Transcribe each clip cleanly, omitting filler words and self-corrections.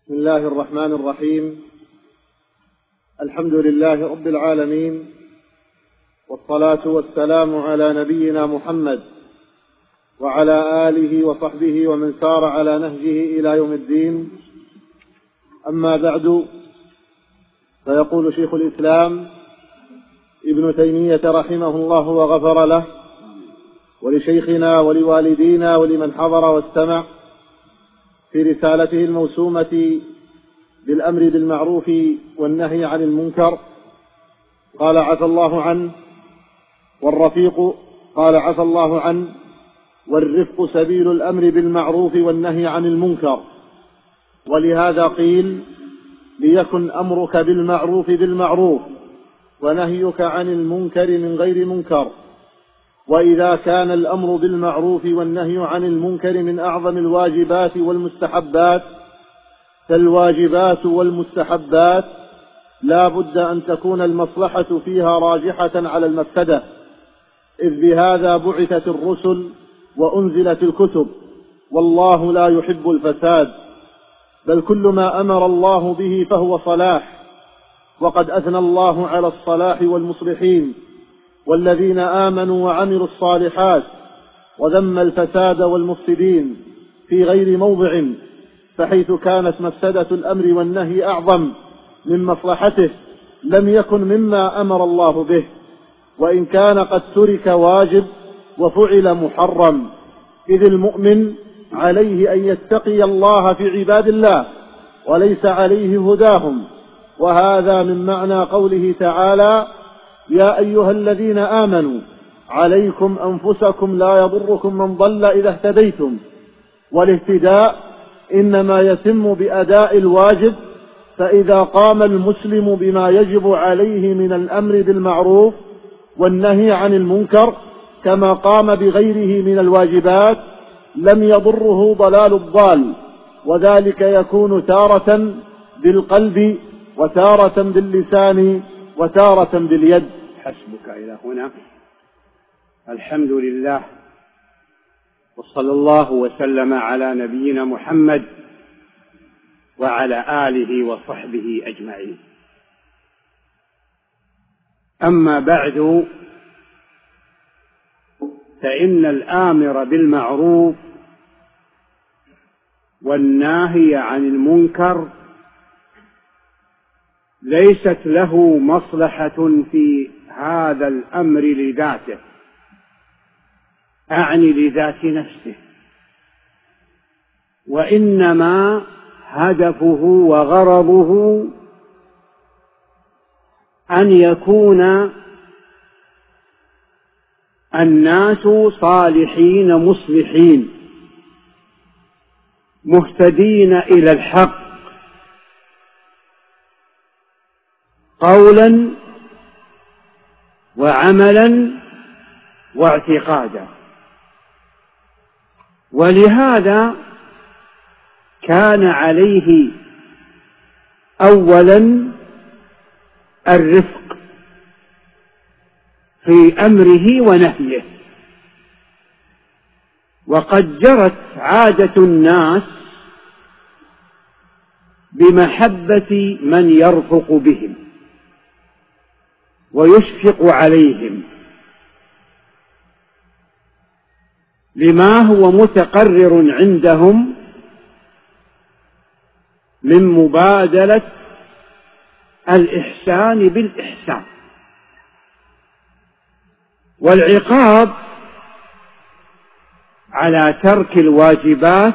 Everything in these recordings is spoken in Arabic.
بسم الله الرحمن الرحيم. الحمد لله رب العالمين، والصلاة والسلام على نبينا محمد وعلى آله وصحبه ومن سار على نهجه إلى يوم الدين. أما بعد، فيقول شيخ الإسلام ابن تيمية رحمه الله وغفر له، ولشيخنا ولوالدينا ولمن حضر واستمع، في رسالته الموسومة بالأمر بالمعروف والنهي عن المنكر، قال عفى الله عنه، والرفيق قال عفى الله عنه، والرفق سبيل الأمر بالمعروف والنهي عن المنكر. ولهذا قيل: ليكن أمرك بالمعروف بالمعروف، ونهيك عن المنكر من غير منكر. وإذا كان الأمر بالمعروف والنهي عن المنكر من أعظم الواجبات والمستحبات، فالواجبات والمستحبات لا بد أن تكون المصلحة فيها راجحة على المفسدة، إذ بهذا بعثت الرسل وأنزلت الكتب، والله لا يحب الفساد، بل كل ما أمر الله به فهو صلاح. وقد أثنى الله على الصلاح والمصلحين والذين آمنوا وعملوا الصالحات، وذم الفساد والمفسدين في غير موضع، فحيث كانت مفسدة الأمر والنهي أعظم من مصلحته لم يكن مما أمر الله به، وإن كان قد ترك واجب وفعل محرم، إذ المؤمن عليه أن يتقي الله في عباد الله وليس عليه هداهم. وهذا من معنى قوله تعالى: يا أيها الذين آمنوا عليكم أنفسكم لا يضركم من ضل إذا اهتديتم. والاهتداء إنما يتم بأداء الواجب، فإذا قام المسلم بما يجب عليه من الأمر بالمعروف والنهي عن المنكر كما قام بغيره من الواجبات لم يضره ضلال الضال، وذلك يكون تارة بالقلب وتارة باللسان وتارة باليد. حسبك إلى هنا. الحمد لله، وصلى الله وسلم على نبينا محمد وعلى آله وصحبه أجمعين. أما بعد، فإن الآمر بالمعروف والناهي عن المنكر ليست له مصلحة في هذا الأمر لذاته، أعني لذات نفسه، وإنما هدفه وغرضه أن يكون الناس صالحين مصلحين مهتدين إلى الحق قولا وعملا واعتقادا. ولهذا كان عليه أولا الرفق في أمره ونهيه. وقد جرت عادة الناس بمحبة من يرفق بهم ويشفق عليهم لما هو متقرر عندهم من مبادلة الإحسان بالإحسان، والعقاب على ترك الواجبات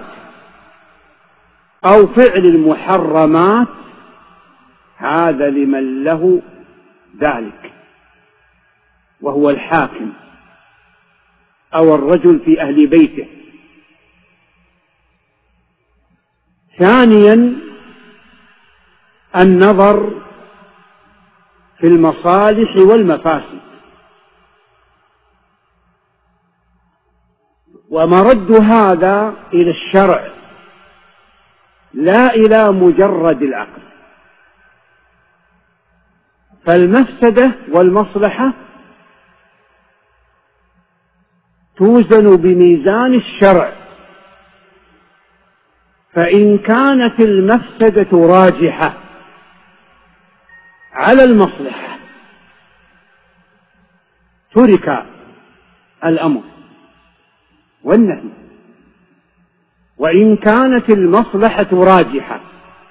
أو فعل المحرمات هذا لمن له ذلك، وهو الحاكم أو الرجل في أهل بيته. ثانيا النظر في المصالح والمفاسد، ومرد هذا إلى الشرع لا إلى مجرد العقل. فالمفسدة والمصلحة توزن بميزان الشرع فإن كانت المفسدة راجحة على المصلحة ترك الأمر والنهي، وإن كانت المصلحة راجحة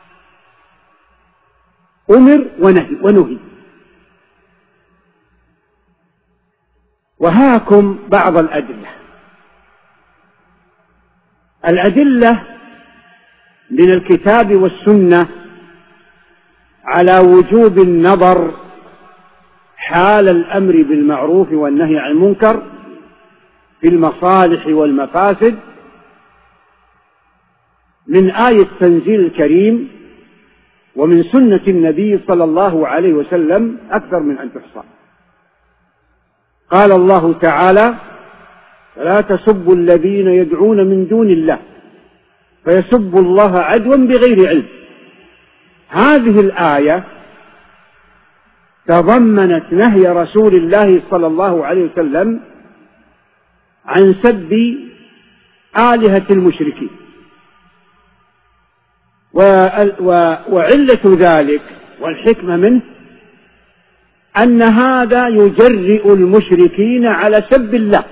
أمر ونهي. وهاكم بعض الأدلة من الكتاب والسنة على وجوب النظر حال الأمر بالمعروف والنهي عن المنكر في المصالح والمفاسد من آية التنزيل الكريم ومن سنة النبي صلى الله عليه وسلم أكثر من أن تحصى. قال الله تعالى: فلا تسبوا الذين يدعون من دون الله فيسبوا الله عدوا بغير علم. هذه الآية تضمنت نهي رسول الله صلى الله عليه وسلم عن سب آلهة المشركين، وعلة ذلك والحكمة منه أن هذا يجرئ المشركين على سب الله،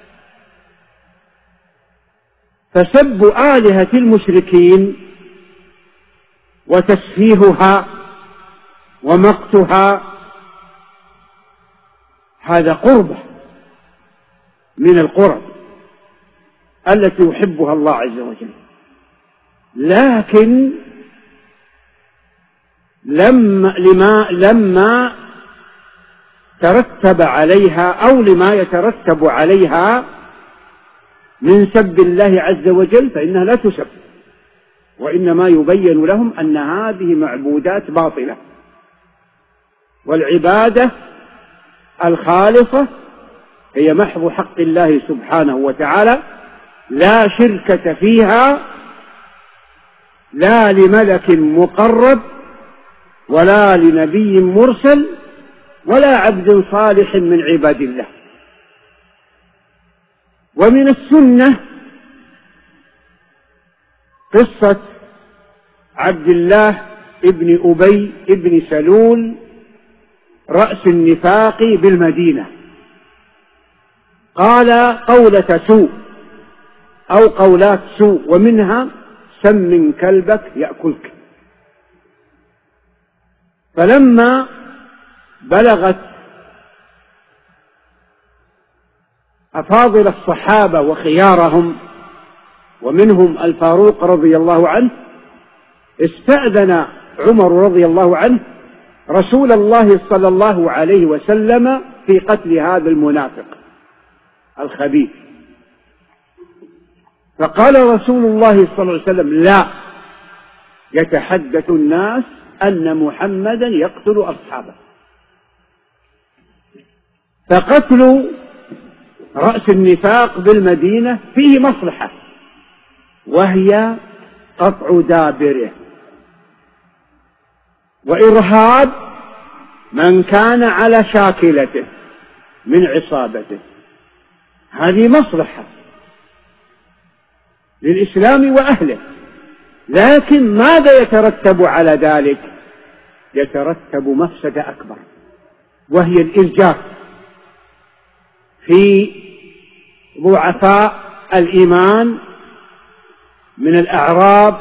فسب آلهة المشركين وتسفيهها ومقتها هذا قربة من القرب التي يحبها الله عز وجل، لكن لما ترتب عليها أو لما يترتب عليها من سب الله عز وجل فإنها لا تسب، وإنما يبين لهم أن هذه معبودات باطلة، والعبادة الخالصة هي محض حق الله سبحانه وتعالى، لا شركة فيها لا لملك مقرب ولا لنبي مرسل ولا عبد صالح من عباد الله. ومن السنة قصة عبد الله ابن أبي ابن سلول رأس النفاق بالمدينة، قال قولة سوء أو قولات سوء، ومنها سمن كلبك يأكلك. فلما بلغت أفاضل الصحابة وخيارهم ومنهم الفاروق رضي الله عنه استأذن عمر رضي الله عنه رسول الله صلى الله عليه وسلم في قتل هذا المنافق الخبيث، فقال رسول الله صلى الله عليه وسلم: لا، يتحدث الناس أن محمدا يقتل أصحابه. فقتل رأس النفاق بالمدينة فيه مصلحة، وهي قطع دابره وإرهاب من كان على شاكلته من عصابته، هذه مصلحة للإسلام وأهله. لكن ماذا يترتب على ذلك؟ يترتب مفسدة أكبر، وهي الإرجاف في ضعفاء الإيمان من الأعراب،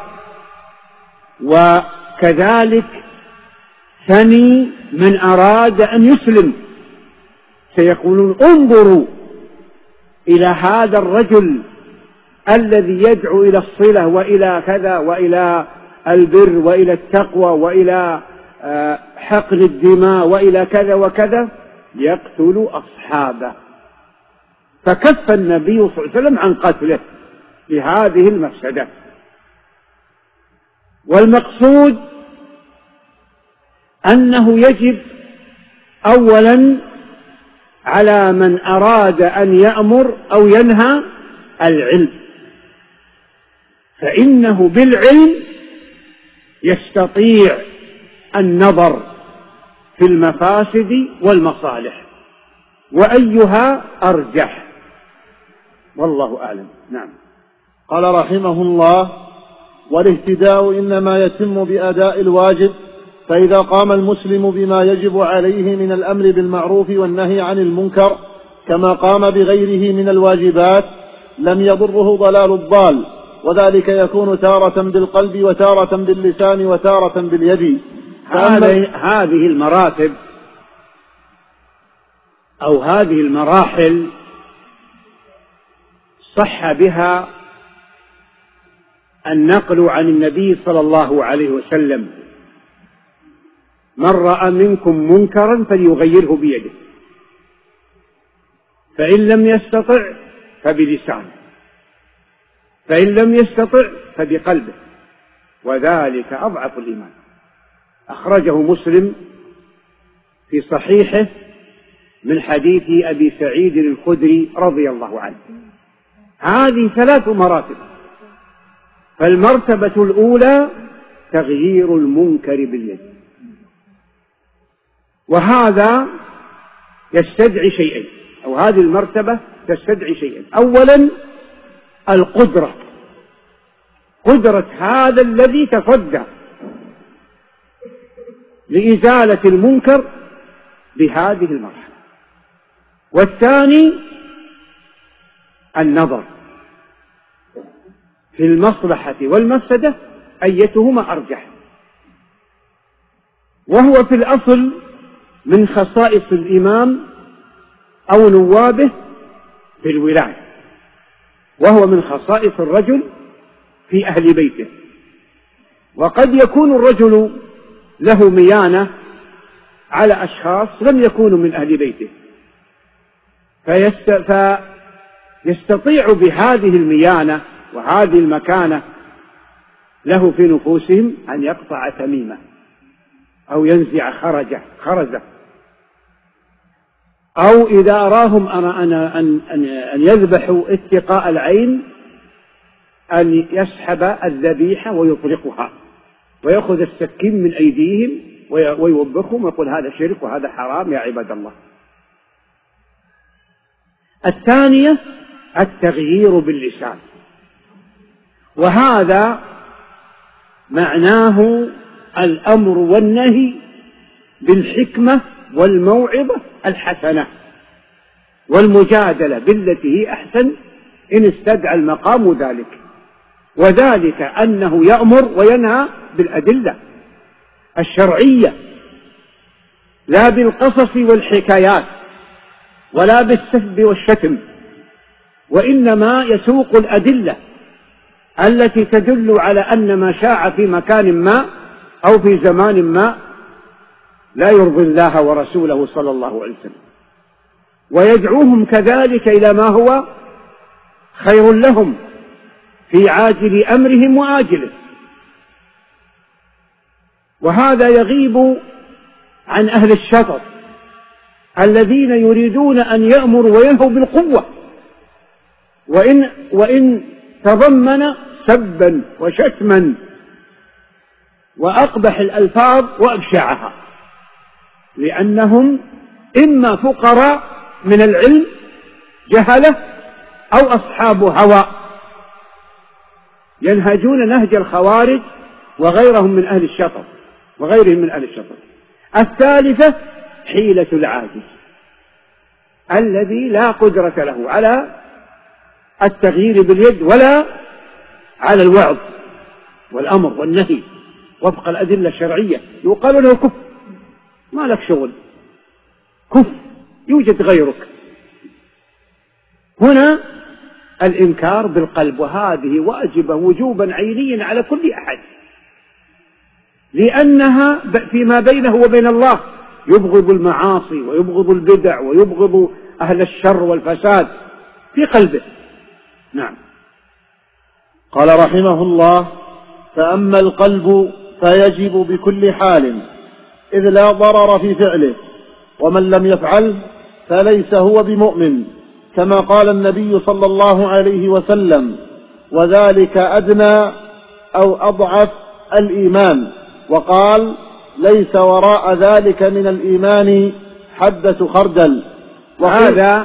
وكذلك ثني من أراد أن يسلم، سيقولون: انظروا إلى هذا الرجل الذي يدعو إلى الصلة وإلى كذا وإلى البر وإلى التقوى وإلى حقن الدماء وإلى كذا وكذا، يقتل أصحابه. فكف النبي صلى الله عليه وسلم عن قتله لهذه المفسدة. والمقصود أنه يجب أولا على من أراد أن يأمر أو ينهى العلم، فإنه بالعلم يستطيع النظر في المفاسد والمصالح وأيها أرجح، والله أعلم. نعم. قال رحمه الله: والاهتداء إنما يتم بأداء الواجب، فإذا قام المسلم بما يجب عليه من الأمر بالمعروف والنهي عن المنكر كما قام بغيره من الواجبات لم يضره ضلال الضال، وذلك يكون تارة بالقلب وتارة باللسان وتارة باليد. هذه المراتب أو هذه المراحل صح بها النقل عن النبي صلى الله عليه وسلم: من رأى منكم منكرا فليغيره بيده، فإن لم يستطع فبلسانه، فإن لم يستطع فبقلبه، وذلك أضعف الإيمان. أخرجه مسلم في صحيحه من حديث أبي سعيد الخدري رضي الله عنه. هذه 3 مراتب. فالمرتبة الأولى تغيير المنكر باليد، وهذا يستدعي شيئين، أو هذه المرتبة تستدعي شيئين. أولا القدرة، قدرة هذا الذي تصدى لإزالة المنكر بهذه المرحلة. والثاني النظر في المصلحة والمفسدة أيتهما أرجح، وهو في الأصل من خصائص الإمام أو نوابه في الولاية، وهو من خصائص الرجل في أهل بيته. وقد يكون الرجل له ميانة على أشخاص لم يكونوا من أهل بيته، فيستطيع بهذه الميانة وهذه المكانة له في نفوسهم أن يقطع تميمة أو ينزع خرزة، أو إذا أراهم أن يذبحوا اتقاء العين أن يسحب الذبيحة ويطلقها ويأخذ السكين من أيديهم ويوبخهم ويقول هذا شرك وهذا حرام يا عباد الله. الثانية التغيير باللسان، وهذا معناه الأمر والنهي بالحكمة والموعظة الحسنة والمجادلة بالتي هي أحسن إن استدعى المقام ذلك، وذلك أنه يأمر وينهى بالأدلة الشرعية لا بالقصص والحكايات ولا بالسب والشتم، وإنما يسوق الأدلة التي تدل على أن ما شاع في مكان ما أو في زمان ما لا يرضي الله ورسوله صلى الله عليه وسلم، ويدعوهم كذلك إلى ما هو خير لهم في عاجل أمرهم وآجله. وهذا يغيب عن أهل الشطط الذين يريدون أن يأمروا وينهوا بالقوة، وإن تضمن سبا وشتما وأقبح الألفاظ وأبشعها، لأنهم إما فقراء من العلم جهلة أو أصحاب هوى ينهجون نهج الخوارج وغيرهم من أهل الشطط وغيرهم من أهل الشطط. الثالثة حيلة العاجز الذي لا قدرة له على التغيير باليد ولا على الوعظ والأمر والنهي وفق الأدلة الشرعية، يقال له كف، ما لك شغل، كف، يوجد غيرك. هنا الإنكار بالقلب، وهذه واجبة وجوبا عينيا على كل أحد، لأنها فيما بينه وبين الله يبغض المعاصي ويبغض البدع ويبغض أهل الشر والفساد في قلبه. نعم. قال رحمه الله: فأما القلب فيجب بكل حال، إذ لا ضرر في فعله، ومن لم يفعله فليس هو بمؤمن، كما قال النبي صلى الله عليه وسلم: وذلك أدنى أو أضعف الإيمان. وقال: ليس وراء ذلك من الإيمان حبة خردل. وهذا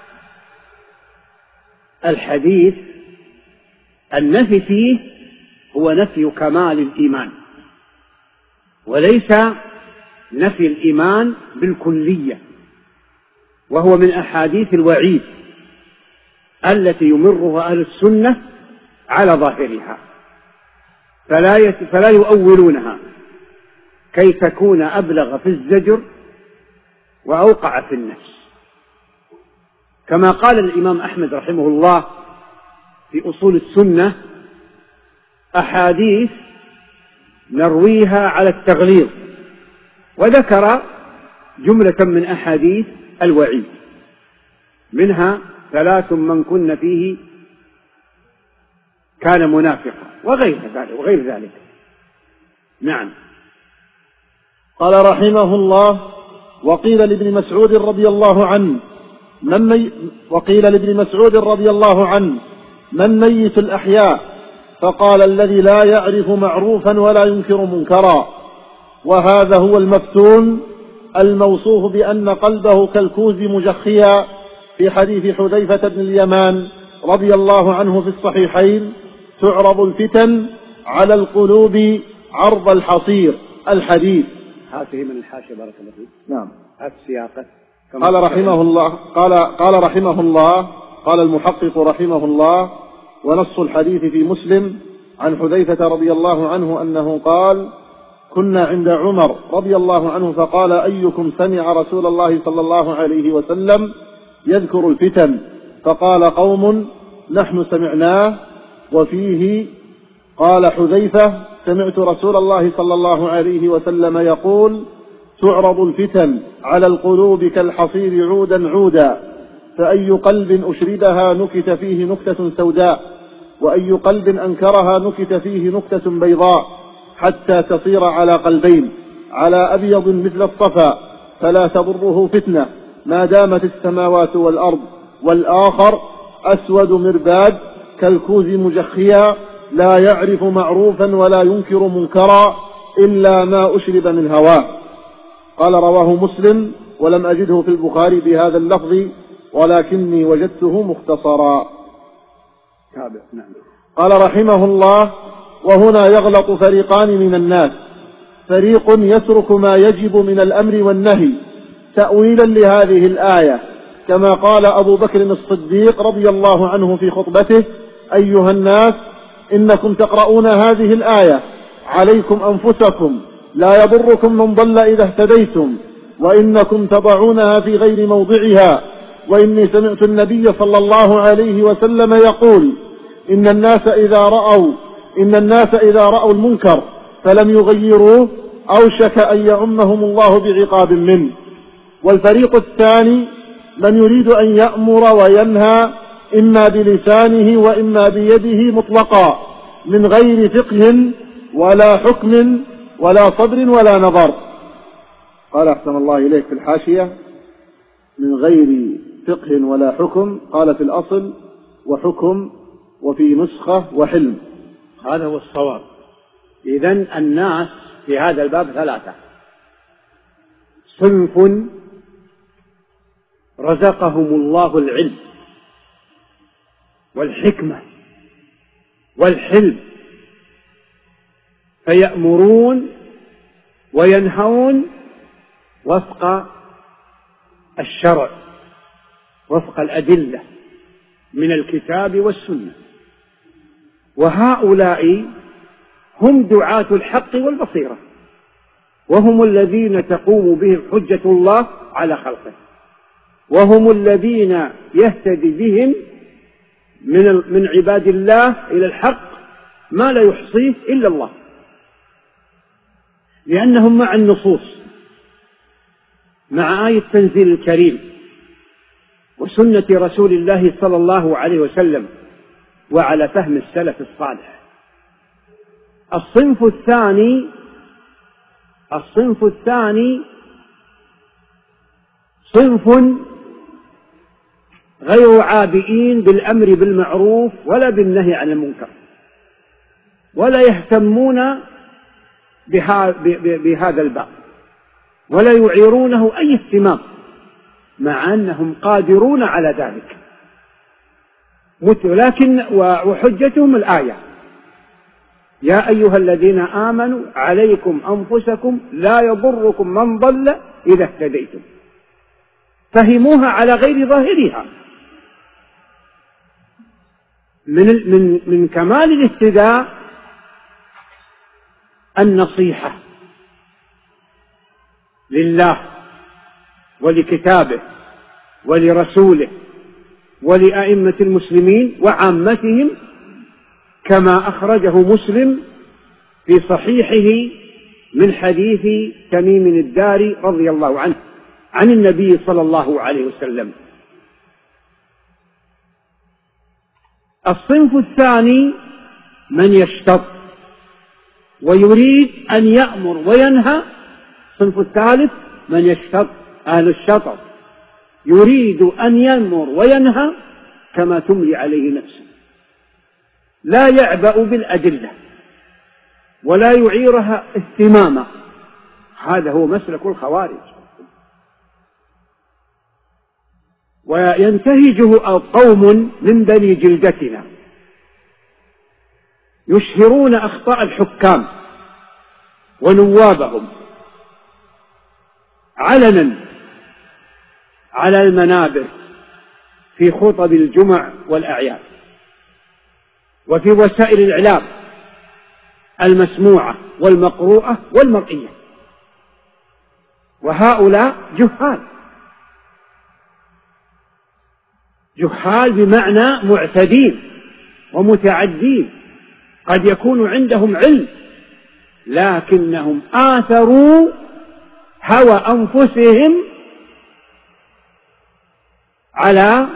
الحديث النفي فيه هو نفي كمال الإيمان، وليس نفي الإيمان بالكلية، وهو من أحاديث الوعيد التي يمرها أهل السنة على ظاهرها، فلا يؤولونها كي تكون أبلغ في الزجر وأوقع في النفس. كما قال الإمام أحمد رحمه الله في أصول السنة: أحاديث نرويها على التغليظ، وذكر جملة من أحاديث الوعيد، منها 3 من كن فيه كان منافقا وغير ذلك. نعم. قال رحمه الله: وقيل لابن مسعود رضي الله عنه: من ميت الأحياء؟ فقال: الذي لا يعرف معروفا ولا ينكر منكرا. وهذا هو المفتون الموصوف بأن قلبه كالكوز مجخيا في حديث حذيفة بن اليمان رضي الله عنه في الصحيحين: تعرض الفتن على القلوب عرض الحصير. الحديث. هذه من الحاشية بارك الله فيك. نعم. السياقة. قال رحمه الله قال المحقق رحمه الله: ونص الحديث في مسلم عن حذيفة رضي الله عنه أنه قال: كنا عند عمر رضي الله عنه فقال: أيكم سمع رسول الله صلى الله عليه وسلم يذكر الفتن؟ فقال قوم: نحن سمعناه. وفيه قال حذيفة: سمعت رسول الله صلى الله عليه وسلم يقول: تعرض الفتن على القلوب كالحصير عودا عودا، فأي قلب أشربها نكت فيه نكتة سوداء، وأي قلب أنكرها نكت فيه نكتة بيضاء، حتى تصير على قلبين، على أبيض مثل الصفا، فلا تضره فتنة ما دامت السماوات والأرض، والآخر أسود مرباد كالكوز مجخيا، لا يعرف معروفا ولا ينكر منكرا إلا ما أشرب من هواه. قال: رواه مسلم، ولم أجده في البخاري بهذا اللفظ، ولكني وجدته مختصرا. قال رحمه الله: وهنا يغلط فريقان من الناس: فريق يترك ما يجب من الأمر والنهي تأويلا لهذه الآية، كما قال أبو بكر الصديق رضي الله عنه في خطبته: أيها الناس، إنكم تقرؤون هذه الآية، عليكم أنفسكم، لا يضركم من ضل إذا اهتديتم، وإنكم تضعونها في غير موضعها، وإني سمعت النبي صلى الله عليه وسلم يقول: إن الناس إذا رأوا المنكر فلم يغيروه أوشك أن يعمهم الله بعقاب منه. والفريق الثاني من يريد أن يأمر وينهى إما بلسانه وإما بيده مطلقا، من غير فقه ولا حكم ولا صبر ولا نظر. قال أحسن الله إليك في الحاشية: من غير فقه ولا حكم، قال في الأصل وحكم، وفي نسخة وحلم. هذا هو الصواب. إذن الناس في هذا الباب 3: صنف رزقهم الله العلم والحكمة والحلم، فيأمرون وينهون وفق الشرع، وفق الأدلة من الكتاب والسنة، وهؤلاء هم دعاة الحق والبصيرة، وهم الذين تقوم بهم حجة الله على خلقه، وهم الذين يهتدي بهم من عباد الله إلى الحق ما لا يحصيه إلا الله، لأنهم مع النصوص، مع آية التنزيل الكريم وسنة رسول الله صلى الله عليه وسلم، وعلى فهم السلف الصالح. الصنف الثاني صنف غير عابئين بالأمر بالمعروف ولا بالنهي عن المنكر، ولا يهتمون بهذا الباب، ولا يعيرونه أي اهتمام، مع أنهم قادرون على ذلك، لكن وحجتهم الآية، يا أيها الذين آمنوا عليكم أنفسكم لا يضركم من ضل إذا اهتديتم. فهموها على غير ظاهرها. من كمال الاهتداء النصيحة لله ولكتابه ولرسوله ولأئمة المسلمين وعامتهم، كما أخرجه مسلم في صحيحه من حديث تميم الداري رضي الله عنه عن النبي صلى الله عليه وسلم. الصنف الثاني من يشتط ويريد أن يأمر وينهى. الصنف الثالث من يشتط، أهل الشطط، يريد أن يأمر وينهى كما تملي عليه نفسه، لا يعبأ بالأدلة ولا يعيرها اهتماما. هذا هو مسلك الخوارج، وينتهجه قوم من بني جلدتنا يشهرون أخطاء الحكام ونوابهم علنا على المنابر في خطب الجمع والأعياد وفي وسائل الإعلام المسموعة والمقروءة والمرئية. وهؤلاء جهال بمعنى معتدين ومتعدين، قد يكون عندهم علم لكنهم آثروا هوى أنفسهم على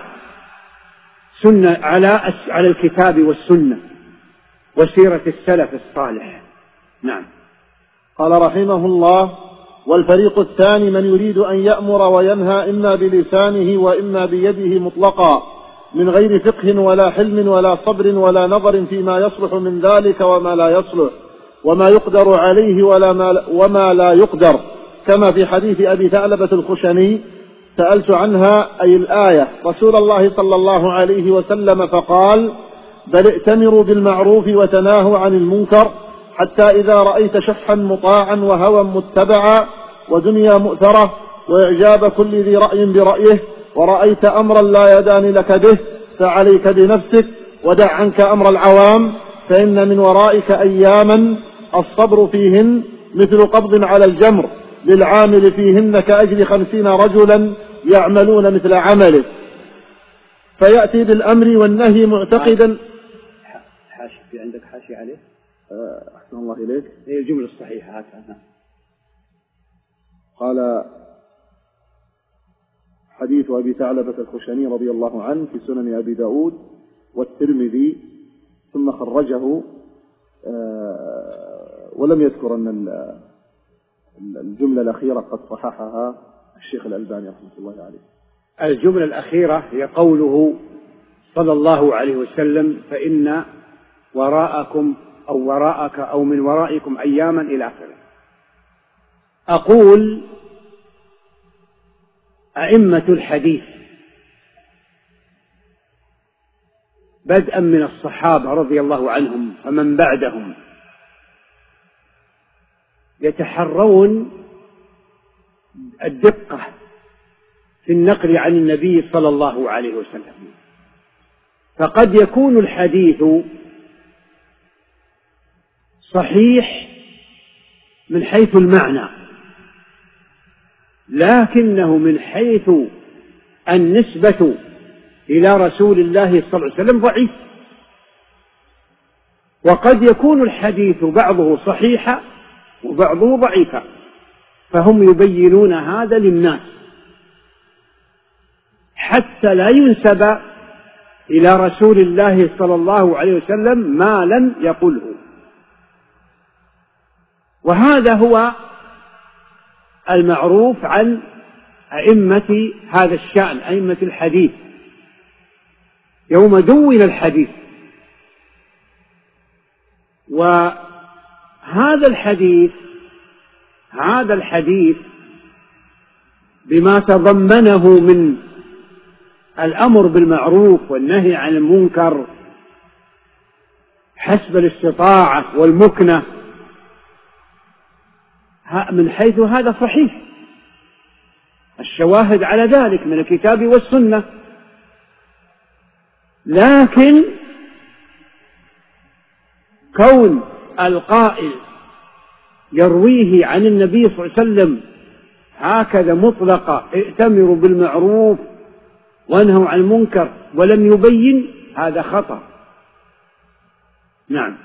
الكتاب والسنة وسيرة السلف الصالح. نعم. قال رحمه الله: والفريق الثاني من يريد أن يأمر وينهى إما بلسانه وإما بيده مطلقا، من غير فقه ولا حلم ولا صبر ولا نظر فيما يصلح من ذلك وما لا يصلح، وما يقدر عليه وما لا يقدر، كما في حديث أبي ثعلبة الخشني: سألت عنها أي الآية رسول الله صلى الله عليه وسلم فقال: بل ائتمروا بالمعروف وتناهوا عن المنكر، حتى إذا رأيت شحا مطاعا وهوى متبعا ودنيا مؤثرة وإعجاب كل ذي رأي برأيه، ورأيت أمرا لا يدان لك به، فعليك بنفسك ودع عنك أمر العوام، فإن من ورائك أياما الصبر فيهن مثل قبض على الجمر، للعامل فيهن كأجر 50 رجلا يعملون مثل عمله. فيأتي بالأمر والنهي معتقدا. حاشي، في عندك حاشي عليه؟ أحسن الله إليك. هي الجملة الصحيحة هكذا. قال: حديث أبي ثعلبة الخشني رضي الله عنه في سنن أبي داود والترمذي، ثم خرجه ولم يذكر أن الجملة الأخيرة قد صححها الشيخ الألباني رحمة الله عليه. الجملة الأخيرة هي قوله صلى الله عليه وسلم: فإن وراءكم أو وراءك أو من ورائكم أياما إلى آخره. أقول: أئمة الحديث بدءا من الصحابة رضي الله عنهم فمن بعدهم يتحرون الدقة في النقل عن النبي صلى الله عليه وسلم، فقد يكون الحديث صحيح من حيث المعنى، لكنه من حيث النسبة إلى رسول الله صلى الله عليه وسلم ضعيف. وقد يكون الحديث بعضه صحيحا وبعضه ضعيفا، فهم يبينون هذا للناس حتى لا ينسب إلى رسول الله صلى الله عليه وسلم ما لم يقله. وهذا هو المعروف عن أئمة هذا الشأن، أئمة الحديث. يوم دون الحديث، وهذا الحديث بما تضمنه من الأمر بالمعروف والنهي عن المنكر حسب الاستطاعة والمكنة، من حيث هذا صحيح، الشواهد على ذلك من الكتاب والسنة. لكن كون القائل يرويه عن النبي صلى الله عليه وسلم هكذا مطلقة، ائتمروا بالمعروف وانهوا عن المنكر، ولم يبين، هذا خطأ. نعم.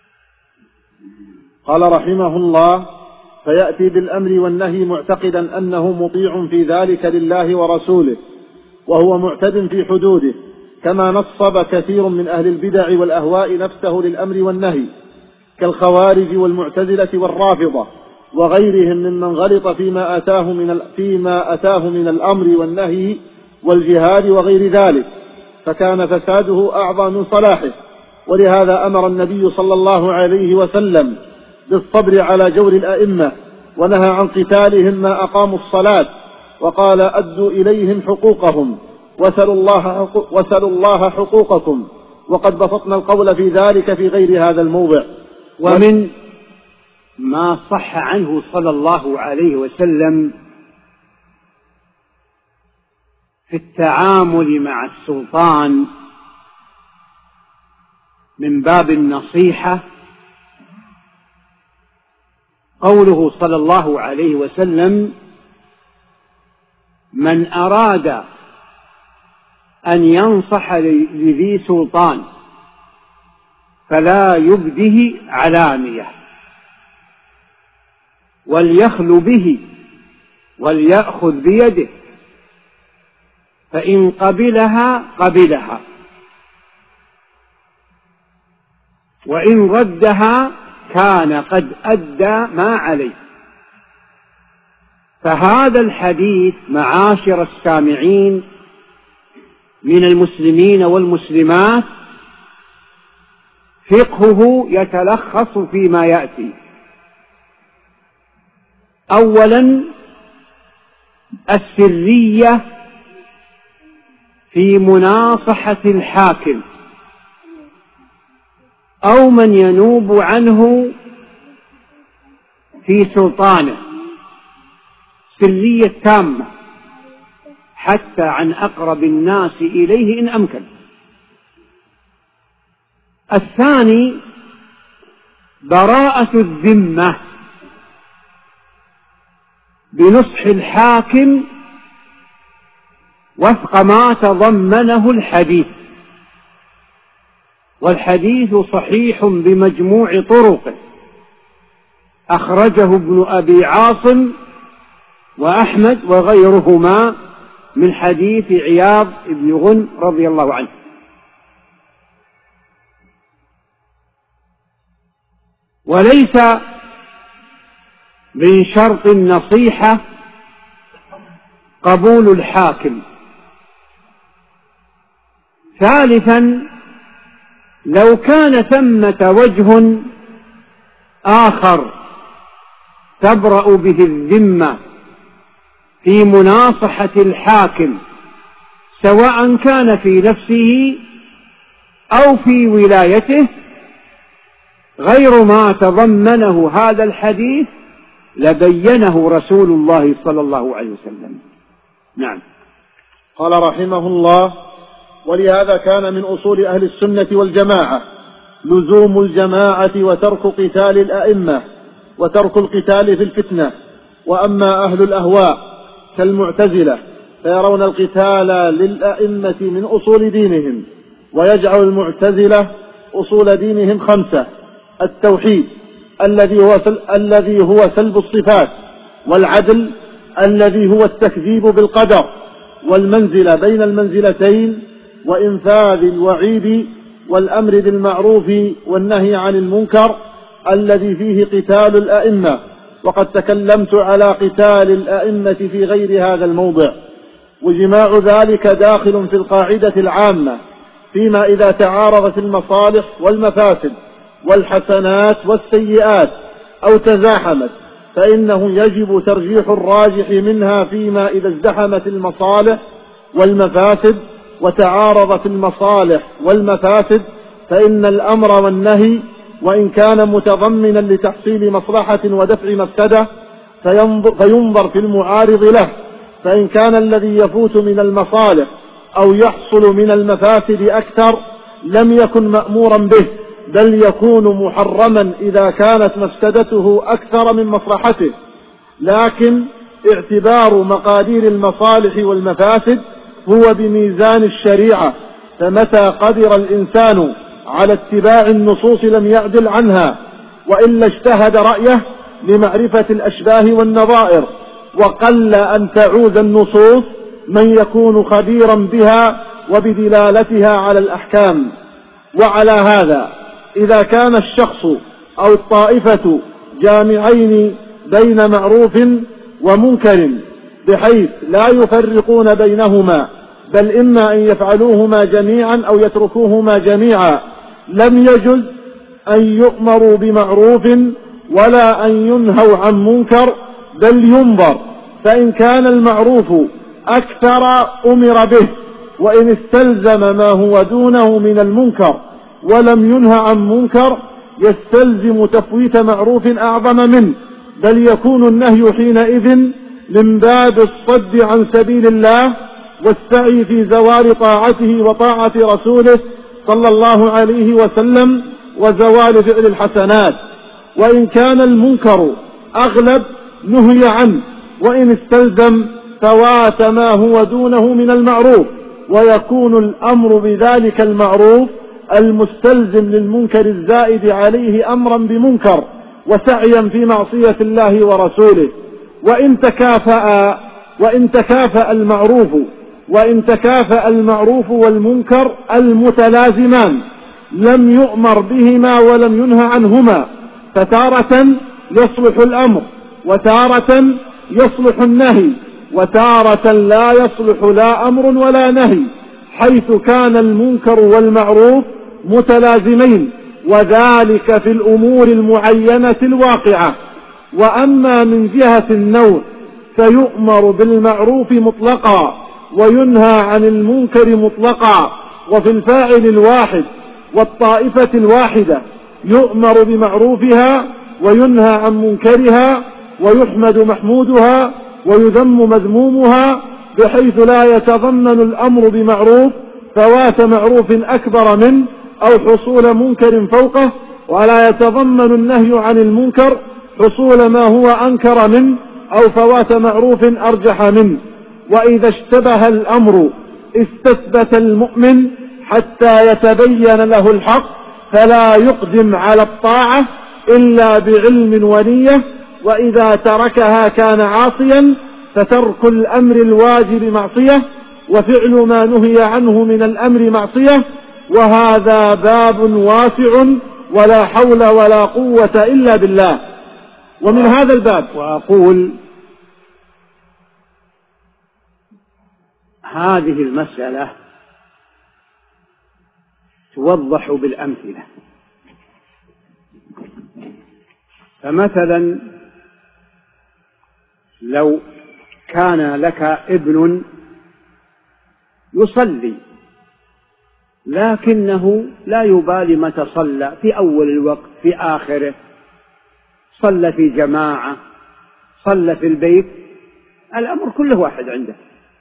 قال رحمه الله: فيأتي بالأمر والنهي معتقدا أنه مطيع في ذلك لله ورسوله، وهو معتد في حدوده، كما نصب كثير من أهل البدع والأهواء نفسه للأمر والنهي، كالخوارج والمعتزلة والرافضة وغيرهم ممن غلط فيما أتاه من الأمر والنهي والجهاد وغير ذلك، فكان فساده أعظم من صلاحه. ولهذا أمر النبي صلى الله عليه وسلم بالصبر على جور الأئمة، ونهى عن قتالهم ما أقاموا الصلاة، وقال: أدوا إليهم حقوقهم وسلوا الله حقوقكم. وقد بسطنا القول في ذلك في غير هذا الموضع. ومن ما صح عنه صلى الله عليه وسلم في التعامل مع السلطان من باب النصيحة قوله صلى الله عليه وسلم: من أراد أن ينصح لذي سلطان فلا يبده علانية، وليخل به وليأخذ بيده، فإن قبلها قبلها، وإن ردها كان قد أدى ما عليه. فهذا الحديث معاشر السامعين من المسلمين والمسلمات فقهه يتلخص فيما يأتي: أولا السرية في مناصحة الحاكم أو من ينوب عنه في سلطانه، سرية تامة حتى عن أقرب الناس إليه إن أمكن. الثاني براءة الذمة بنصح الحاكم وفق ما تضمنه الحديث، والحديث صحيح بمجموع طرقه، أخرجه ابن أبي عاصم وأحمد وغيرهما من حديث عياض بن غنم رضي الله عنه. وليس من شرط النصيحة قبول الحاكم. ثالثا لو كان ثمة وجه آخر تبرأ به الذمة في مناصحة الحاكم، سواء كان في نفسه أو في ولايته، غير ما تضمنه هذا الحديث، لبينه رسول الله صلى الله عليه وسلم. نعم. قال رحمه الله: ولهذا كان من أصول أهل السنة والجماعة لزوم الجماعة وترك قتال الأئمة وترك القتال في الفتنة. وأما أهل الأهواء كالمعتزلة فيرون القتال للأئمة من أصول دينهم، ويجعل المعتزلة أصول دينهم 5: التوحيد الذي هو سلب الصفات، والعدل الذي هو التكذيب بالقدر، والمنزلة بين المنزلتين، وإنفاذ الوعيد، والأمر بالمعروف والنهي عن المنكر الذي فيه قتال الأئمة. وقد تكلمت على قتال الأئمة في غير هذا الموضع، وجماع ذلك داخل في القاعدة العامة فيما إذا تعارضت المصالح والمفاسد والحسنات والسيئات أو تزاحمت، فإنه يجب ترجيح الراجح منها فيما إذا ازدحمت المصالح والمفاسد وتعارضت المصالح والمفاسد، فإن الأمر والنهي وإن كان متضمنا لتحصيل مصلحة ودفع مفسدة فينظر في المعارض له، فإن كان الذي يفوت من المصالح أو يحصل من المفاسد أكثر لم يكن مأمورا به، بل يكون محرما إذا كانت مفسدته أكثر من مصلحته. لكن اعتبار مقادير المصالح والمفاسد هو بميزان الشريعة، فمتى قدر الإنسان على اتباع النصوص لم يعدل عنها، وإلا اجتهد رأيه لمعرفة الأشباه والنظائر، وقل أن تعود النصوص من يكون خبيرا بها وبدلالتها على الأحكام. وعلى هذا إذا كان الشخص أو الطائفة جامعين بين معروف ومنكر بحيث لا يفرقون بينهما، بل إما أن يفعلوهما جميعا أو يتركوهما جميعا، لم يجز أن يؤمروا بمعروف ولا أن ينهوا عن منكر، بل ينظر، فإن كان المعروف أكثر أمر به، وإن استلزم ما هو دونه من المنكر ولم ينهى عن منكر يستلزم تفويت معروف أعظم منه، بل يكون النهي حينئذ من باب الصد عن سبيل الله والسعي في زوال طاعته وطاعة رسوله صلى الله عليه وسلم وزوال فعل الحسنات. وإن كان المنكر أغلب نهي عنه، وإن استلزم فوات ما هو دونه من المعروف، ويكون الأمر بذلك المعروف المستلزم للمنكر الزائد عليه أمرا بمنكر وسعيا في معصية الله ورسوله. وإن تكافأ المعروف والمنكر المتلازمان لم يؤمر بهما ولم ينهى عنهما، فتارة يصلح الأمر وتارة يصلح النهي، وتارة لا يصلح لا أمر ولا نهي، حيث كان المنكر والمعروف متلازمين، وذلك في الأمور المعينة الواقعة. وأما من جهة النوع فيؤمر بالمعروف مطلقا وينهى عن المنكر مطلقا، وفي الفاعل الواحد والطائفة الواحدة يؤمر بمعروفها وينهى عن منكرها، ويحمد محمودها ويذم مذمومها، بحيث لا يتضمن الأمر بمعروف فوات معروف أكبر منه أو حصول منكر فوقه، ولا يتضمن النهي عن المنكر حصول ما هو أنكر منه أو فوات معروف أرجح منه. وإذا اشتبه الأمر استثبت المؤمن حتى يتبين له الحق، فلا يقدم على الطاعة إلا بعلم ونية، وإذا تركها كان عاصيا، فترك الأمر الواجب معصية، وفعل ما نهي عنه من الأمر معصية، وهذا باب واسع ولا حول ولا قوة إلا بالله. ومن هذا الباب وأقول هذه المسألة توضح بالأمثلة. فمثلا لو كان لك ابن يصلي لكنه لا يبالي متى صلى، في أول الوقت في آخره، صلى في جماعة صلى في البيت، الأمر كله واحد عنده.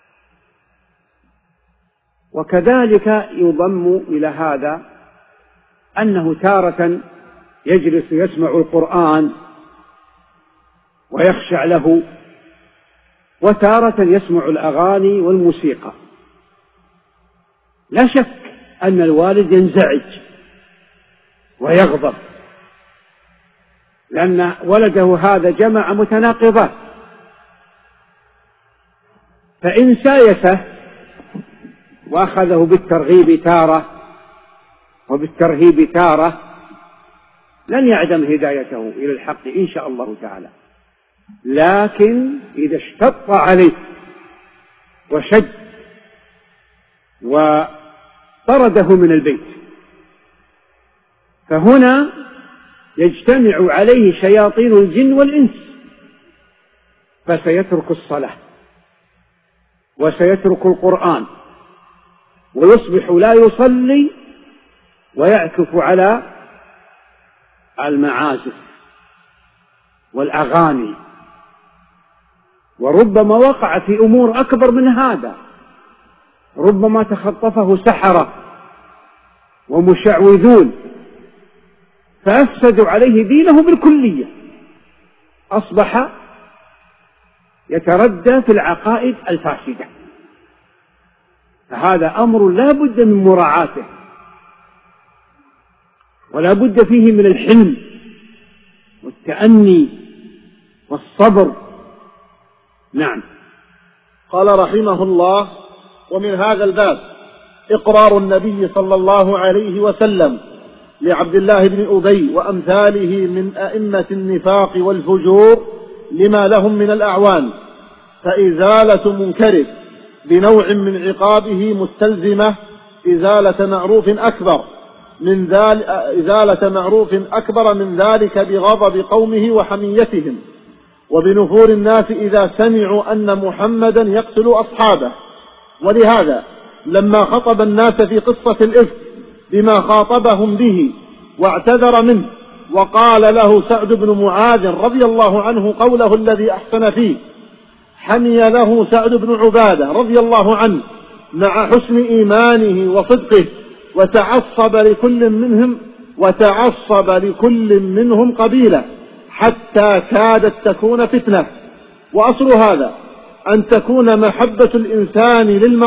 وكذلك يضم إلى هذا أنه تارة يجلس يسمع القرآن ويخشع له، وتارة يسمع الأغاني والموسيقى. لا شك أن الوالد ينزعج ويغضب، لأن ولده هذا جمع متناقضات، فإن سايسه وأخذه بالترغيب تارة وبالترهيب تارة لن يعدم هدايته إلى الحق إن شاء الله تعالى. لكن إذا اشتط عليه وشد وطرده من البيت، فهنا يجتمع عليه شياطين الجن والإنس، فسيترك الصلاة وسيترك القرآن ويصبح لا يصلي ويعكف على المعازف والأغاني، وربما وقع في أمور أكبر من هذا، ربما تخطفه سحرة ومشعوذون فأفسدوا عليه دينه بالكلية، أصبح يتردى في العقائد الفاسدة. فهذا أمر لا بد من مراعاته، ولا بد فيه من الحلم والتأني والصبر. نعم. قال رحمه الله: ومن هذا الباب إقرار النبي صلى الله عليه وسلم لعبد الله بن أبي وأمثاله من أئمة النفاق والفجور لما لهم من الأعوان، فإزالة منكره بنوع من عقابه مستلزمة إزالة معروف أكبر من ذلك بغضب قومه وحميتهم وبنفور الناس إذا سمعوا أن محمدا يقتل أصحابه. ولهذا لما خطب الناس في قصة الإفك بما خاطبهم به واعتذر منه، وقال له سعد بن معاذ رضي الله عنه قوله الذي أحسن فيه، حمي له سعد بن عبادة رضي الله عنه مع حسن إيمانه وصدقه، وتعصب لكل منهم قبيلة حتى كادت تكون فتنة. وأصل هذا أن تكون محبة الإنسان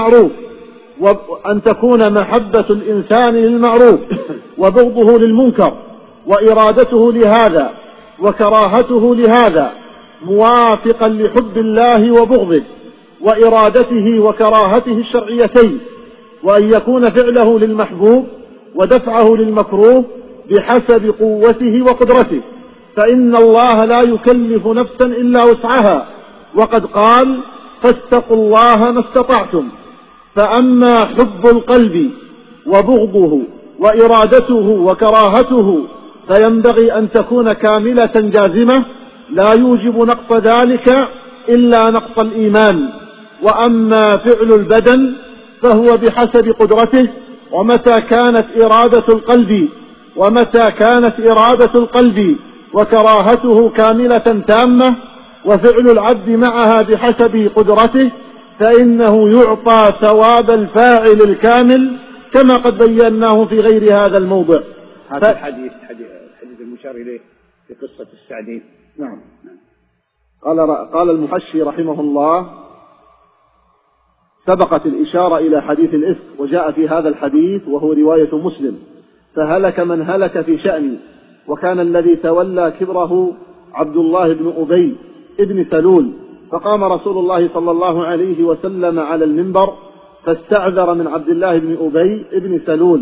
للمعروف وبغضه للمنكر وإرادته لهذا وكراهته لهذا موافقا لحب الله وبغضه وإرادته وكراهته الشرعيتين، وأن يكون فعله للمحبوب ودفعه للمكروه بحسب قوته وقدرته، فإن الله لا يكلف نفسا إلا وسعها، وقد قال: فاتقوا الله ما استطعتم. فأما حب القلب وبغضه وإرادته وكراهته فينبغي أن تكون كاملة جازمة لا يوجب نقص ذلك إلا نقص الإيمان. وأما فعل البدن فهو بحسب قدرته، ومتى كانت إرادة القلب وكراهته كاملة تامة وفعل العبد معها بحسب قدرته فإنه يعطى ثواب الفاعل الكامل كما قد بيناه في غير هذا الموضع. هذا الحديث المشار إليه في قصة السعدين. نعم. قال المحشي رحمه الله: سبقت الإشارة إلى حديث الإفك، وجاء في هذا الحديث وهو رواية مسلم: فهلك من هلك في شأني، وكان الذي تولى كبره عبد الله بن أبي ابن سلول، فقام رسول الله صلى الله عليه وسلم على المنبر فاستعذر من عبد الله بن أبي ابن سلول،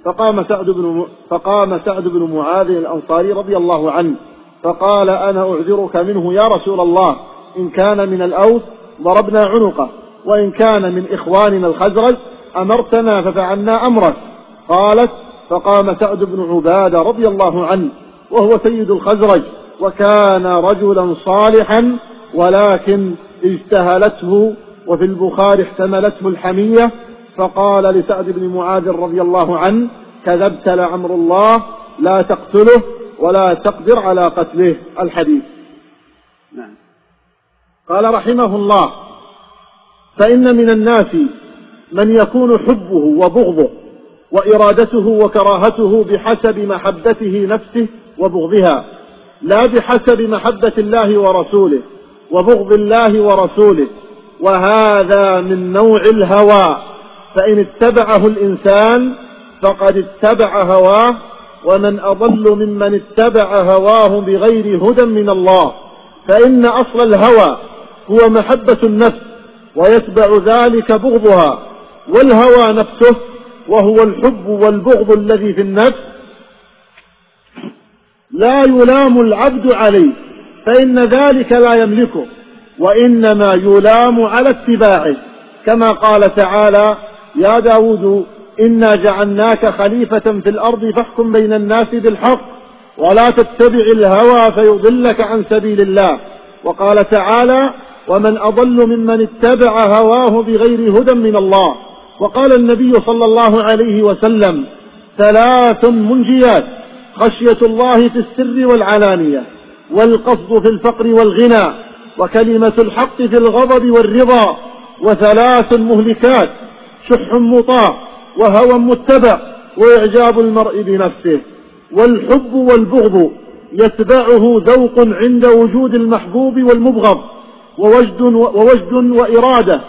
فقام سعد بن معاذ الأنصاري رضي الله عنه فقال: أنا أعذرك منه يا رسول الله، إن كان من الأوس ضربنا عنقه، وإن كان من إخواننا الخزرج أمرتنا ففعلنا أمرك. قالت: فقام سعد بن عبادة رضي الله عنه وهو سيد الخزرج، وكان رجلا صالحا ولكن اجتهلته، وفي البخاري احتملته الحمية، فقال لسعد بن معاذ رضي الله عنه: كذبت لعمر الله، لا تقتله ولا تقدر على قتله. الحديث. نعم. قال رحمه الله: فإن من الناس من يكون حبه وبغضه وإرادته وكراهته بحسب محبته نفسه وبغضها، لا بحسب محبة الله ورسوله وبغض الله ورسوله، وهذا من نوع الهوى، فإن اتبعه الإنسان فقد اتبع هواه، ومن أضل ممن اتبع هواه بغير هدى من الله، فإن أصل الهوى هو محبة النفس ويتبع ذلك بغضها، والهوى نفسه وهو الحب والبغض الذي في النفس لا يلام العبد عليه، فإن ذلك لا يملكه، وإنما يلام على اتباعه، كما قال تعالى: يا داود إنا جعلناك خليفة في الأرض فاحكم بين الناس بالحق ولا تتبع الهوى فيضلك عن سبيل الله. وقال تعالى: ومن أضل ممن اتبع هواه بغير هدى من الله. وقال النبي صلى الله عليه وسلم: ثلاث منجيات: خشية الله في السر والعلانية، والقصد في الفقر والغنى، وكلمة الحق في الغضب والرضا. وثلاث مهلكات: شح مطاع، وهوى متبع، وإعجاب المرء بنفسه. والحب والبغض يتبعه ذوق عند وجود المحبوب والمبغض، ووجد وإرادة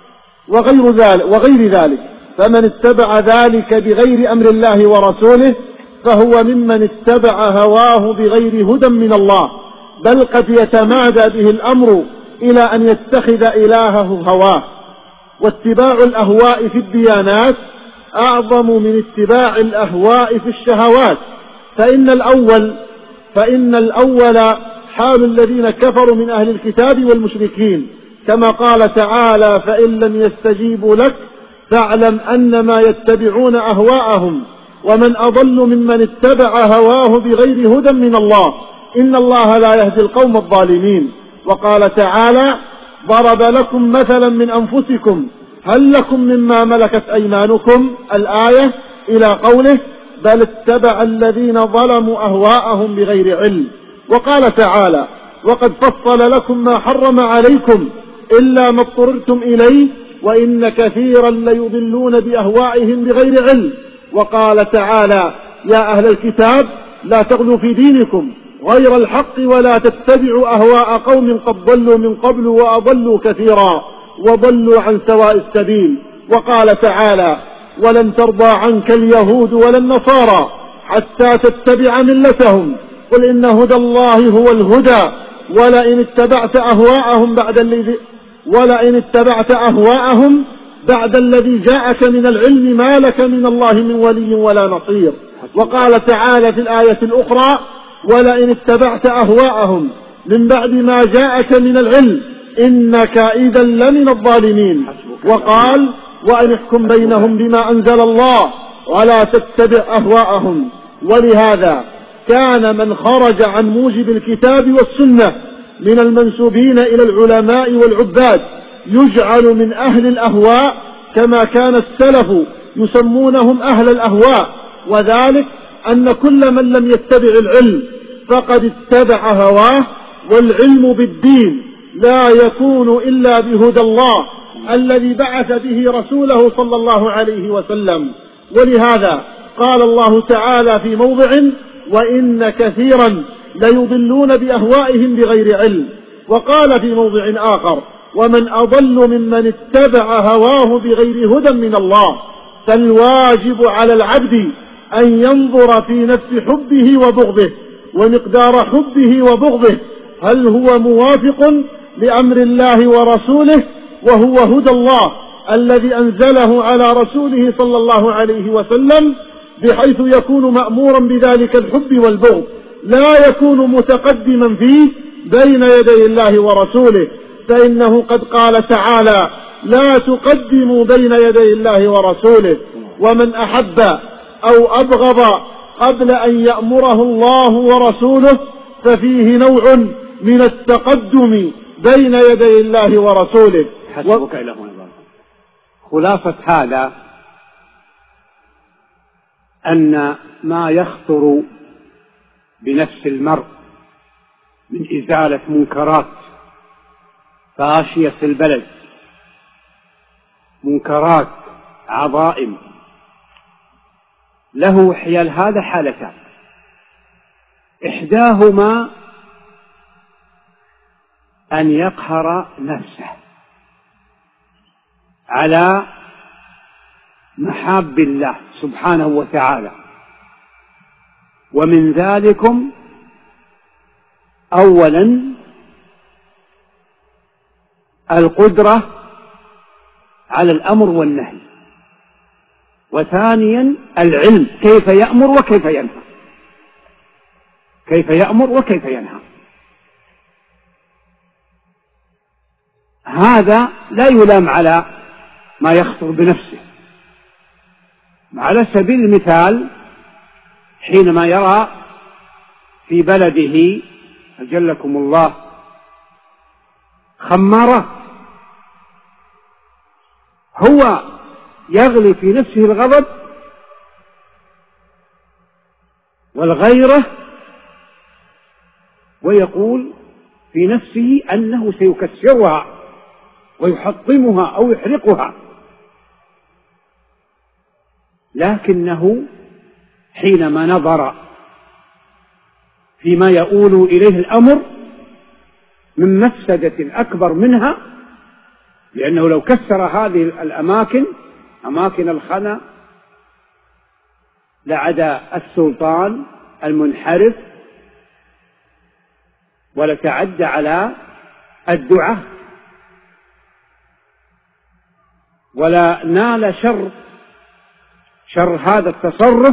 وغير ذلك. فمن اتبع ذلك بغير أمر الله ورسوله فهو ممن اتبع هواه بغير هدى من الله، بل قد يتمادى به الأمر إلى أن يتخذ إلهه هواه. واتباع الأهواء في الديانات أعظم من اتباع الأهواء في الشهوات، فإن الأول حال الذين كفروا من أهل الكتاب والمشركين، كما قال تعالى: فإن لم يستجيبوا لك فاعلم أنما يتبعون أهواءهم ومن أضل ممن اتبع هواه بغير هدى من الله إن الله لا يهدي القوم الظالمين. وقال تعالى: ضرب لكم مثلا من أنفسكم هل لكم مما ملكت أيمانكم، الآية إلى قوله: بل اتبع الذين ظلموا أهواءهم بغير علم. وقال تعالى: وقد فصل لكم ما حرم عليكم إلا ما اضطررتم إليه وإن كثيرا ليضلون بأهوائهم بغير علم. وقال تعالى: يا أهل الكتاب لا تغلوا في دينكم غير الحق ولا تتبعوا أهواء قوم قد ضلوا من قبل وأضلوا كثيرا وضلوا عن سواء السبيل. وقال تعالى: ولن ترضى عنك اليهود ولا النصارى حتى تتبع ملتهم قل إن هدى الله هو الهدى ولئن اتبعت أهواءهم بعد الذي جاءك من العلم ما لك من الله من ولي ولا نصير. وقال تعالى في الآية الأخرى: ولئن اتبعت أهواءهم من بعد ما جاءك من العلم إنك إذا لمن الظالمين. وقال: وأن احكم بينهم بما أنزل الله ولا تتبع أهواءهم. ولهذا كان من خرج عن موجب الكتاب والسنة من المنسوبين إلى العلماء والعباد يجعل من أهل الأهواء، كما كان السلف يسمونهم أهل الأهواء، وذلك أن كل من لم يتبع العلم فقد اتبع هواه. والعلم بالدين لا يكون إلا بهدى الله الذي بعث به رسوله صلى الله عليه وسلم. ولهذا قال الله تعالى في موضع: وإن كثيرا ليضلون بأهوائهم بغير علم. وقال في موضع آخر: ومن أضل ممن اتبع هواه بغير هدى من الله. فالواجب على العبد أن ينظر في نفس حبه وبغضه ومقدار حبه وبغضه، هل هو موافق لأمر الله ورسوله وهو هدى الله الذي أنزله على رسوله صلى الله عليه وسلم، بحيث يكون مأمورا بذلك الحب والبغض، لا يكون متقدما فيه بين يدي الله ورسوله، فإنه قد قال تعالى: لا تقدموا بين يدي الله ورسوله. ومن أحب أو أبغض قبل أن يأمره الله ورسوله ففيه نوع من التقدم بين يدي الله ورسوله. حسبك إلى هنا. خلاصة هذا أن ما يخطر بنفس المرء من إزالة منكرات فاشية البلد، منكرات عظائم، له حيال هذا حالتان: إحداهما أن يقهر نفسه على محاب الله سبحانه وتعالى، ومن ذلكم أولا القدرة على الأمر والنهي، وثانيا العلم كيف يأمر وكيف ينهى، كيف يأمر وكيف ينهى. هذا لا يلام على ما يخطر بنفسه. على سبيل المثال حينما يرى في بلده أجلكم الله خمارات، هو يغلي في نفسه الغضب والغيرة، ويقول في نفسه أنه سيكسرها ويحطمها أو يحرقها، لكنه حينما نظر فيما يؤول إليه الأمر من مفسدة أكبر منها، لأنه لو كسر هذه الأماكن أماكن الخنا لعدا السلطان المنحرف ولتعدى على الدعاة ولا نال شر هذا التصرف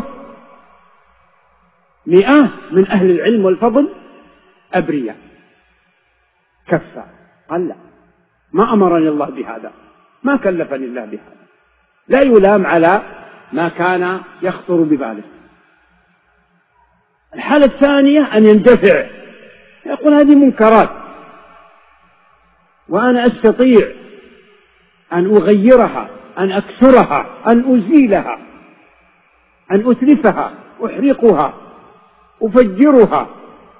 مئات من أهل العلم والفضل أبرياء. كفى، قال لا، ما أمرني الله بهذا، ما كلفني الله بهذا، لا يلام على ما كان يخطر بباله. الحالة الثانية أن يندفع، يقول هذه منكرات وأنا أستطيع أن أغيرها، أن أكسرها، أن أزيلها، أن أتلفها، أحرقها، أفجرها،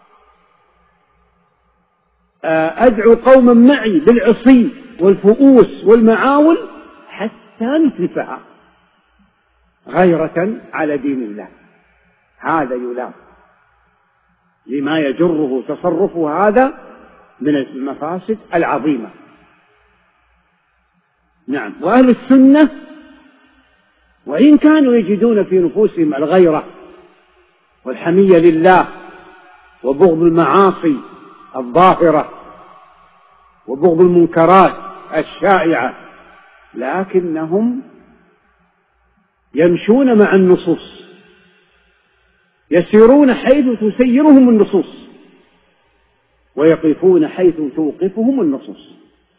أدعو قوما معي بالعصي والفؤوس والمعاول حتى نتلفها غيرة على دين الله. هذا يلام لما يجره تصرفه هذا من المفاسد العظيمة. نعم. وأهل السنة وإن كانوا يجدون في نفوسهم الغيرة والحمية لله وبغض المعاصي الظاهرة وبغض المنكرات الشائعة، لكنهم يمشون مع النصوص، يسيرون حيث تسيرهم النصوص ويقفون حيث توقفهم النصوص.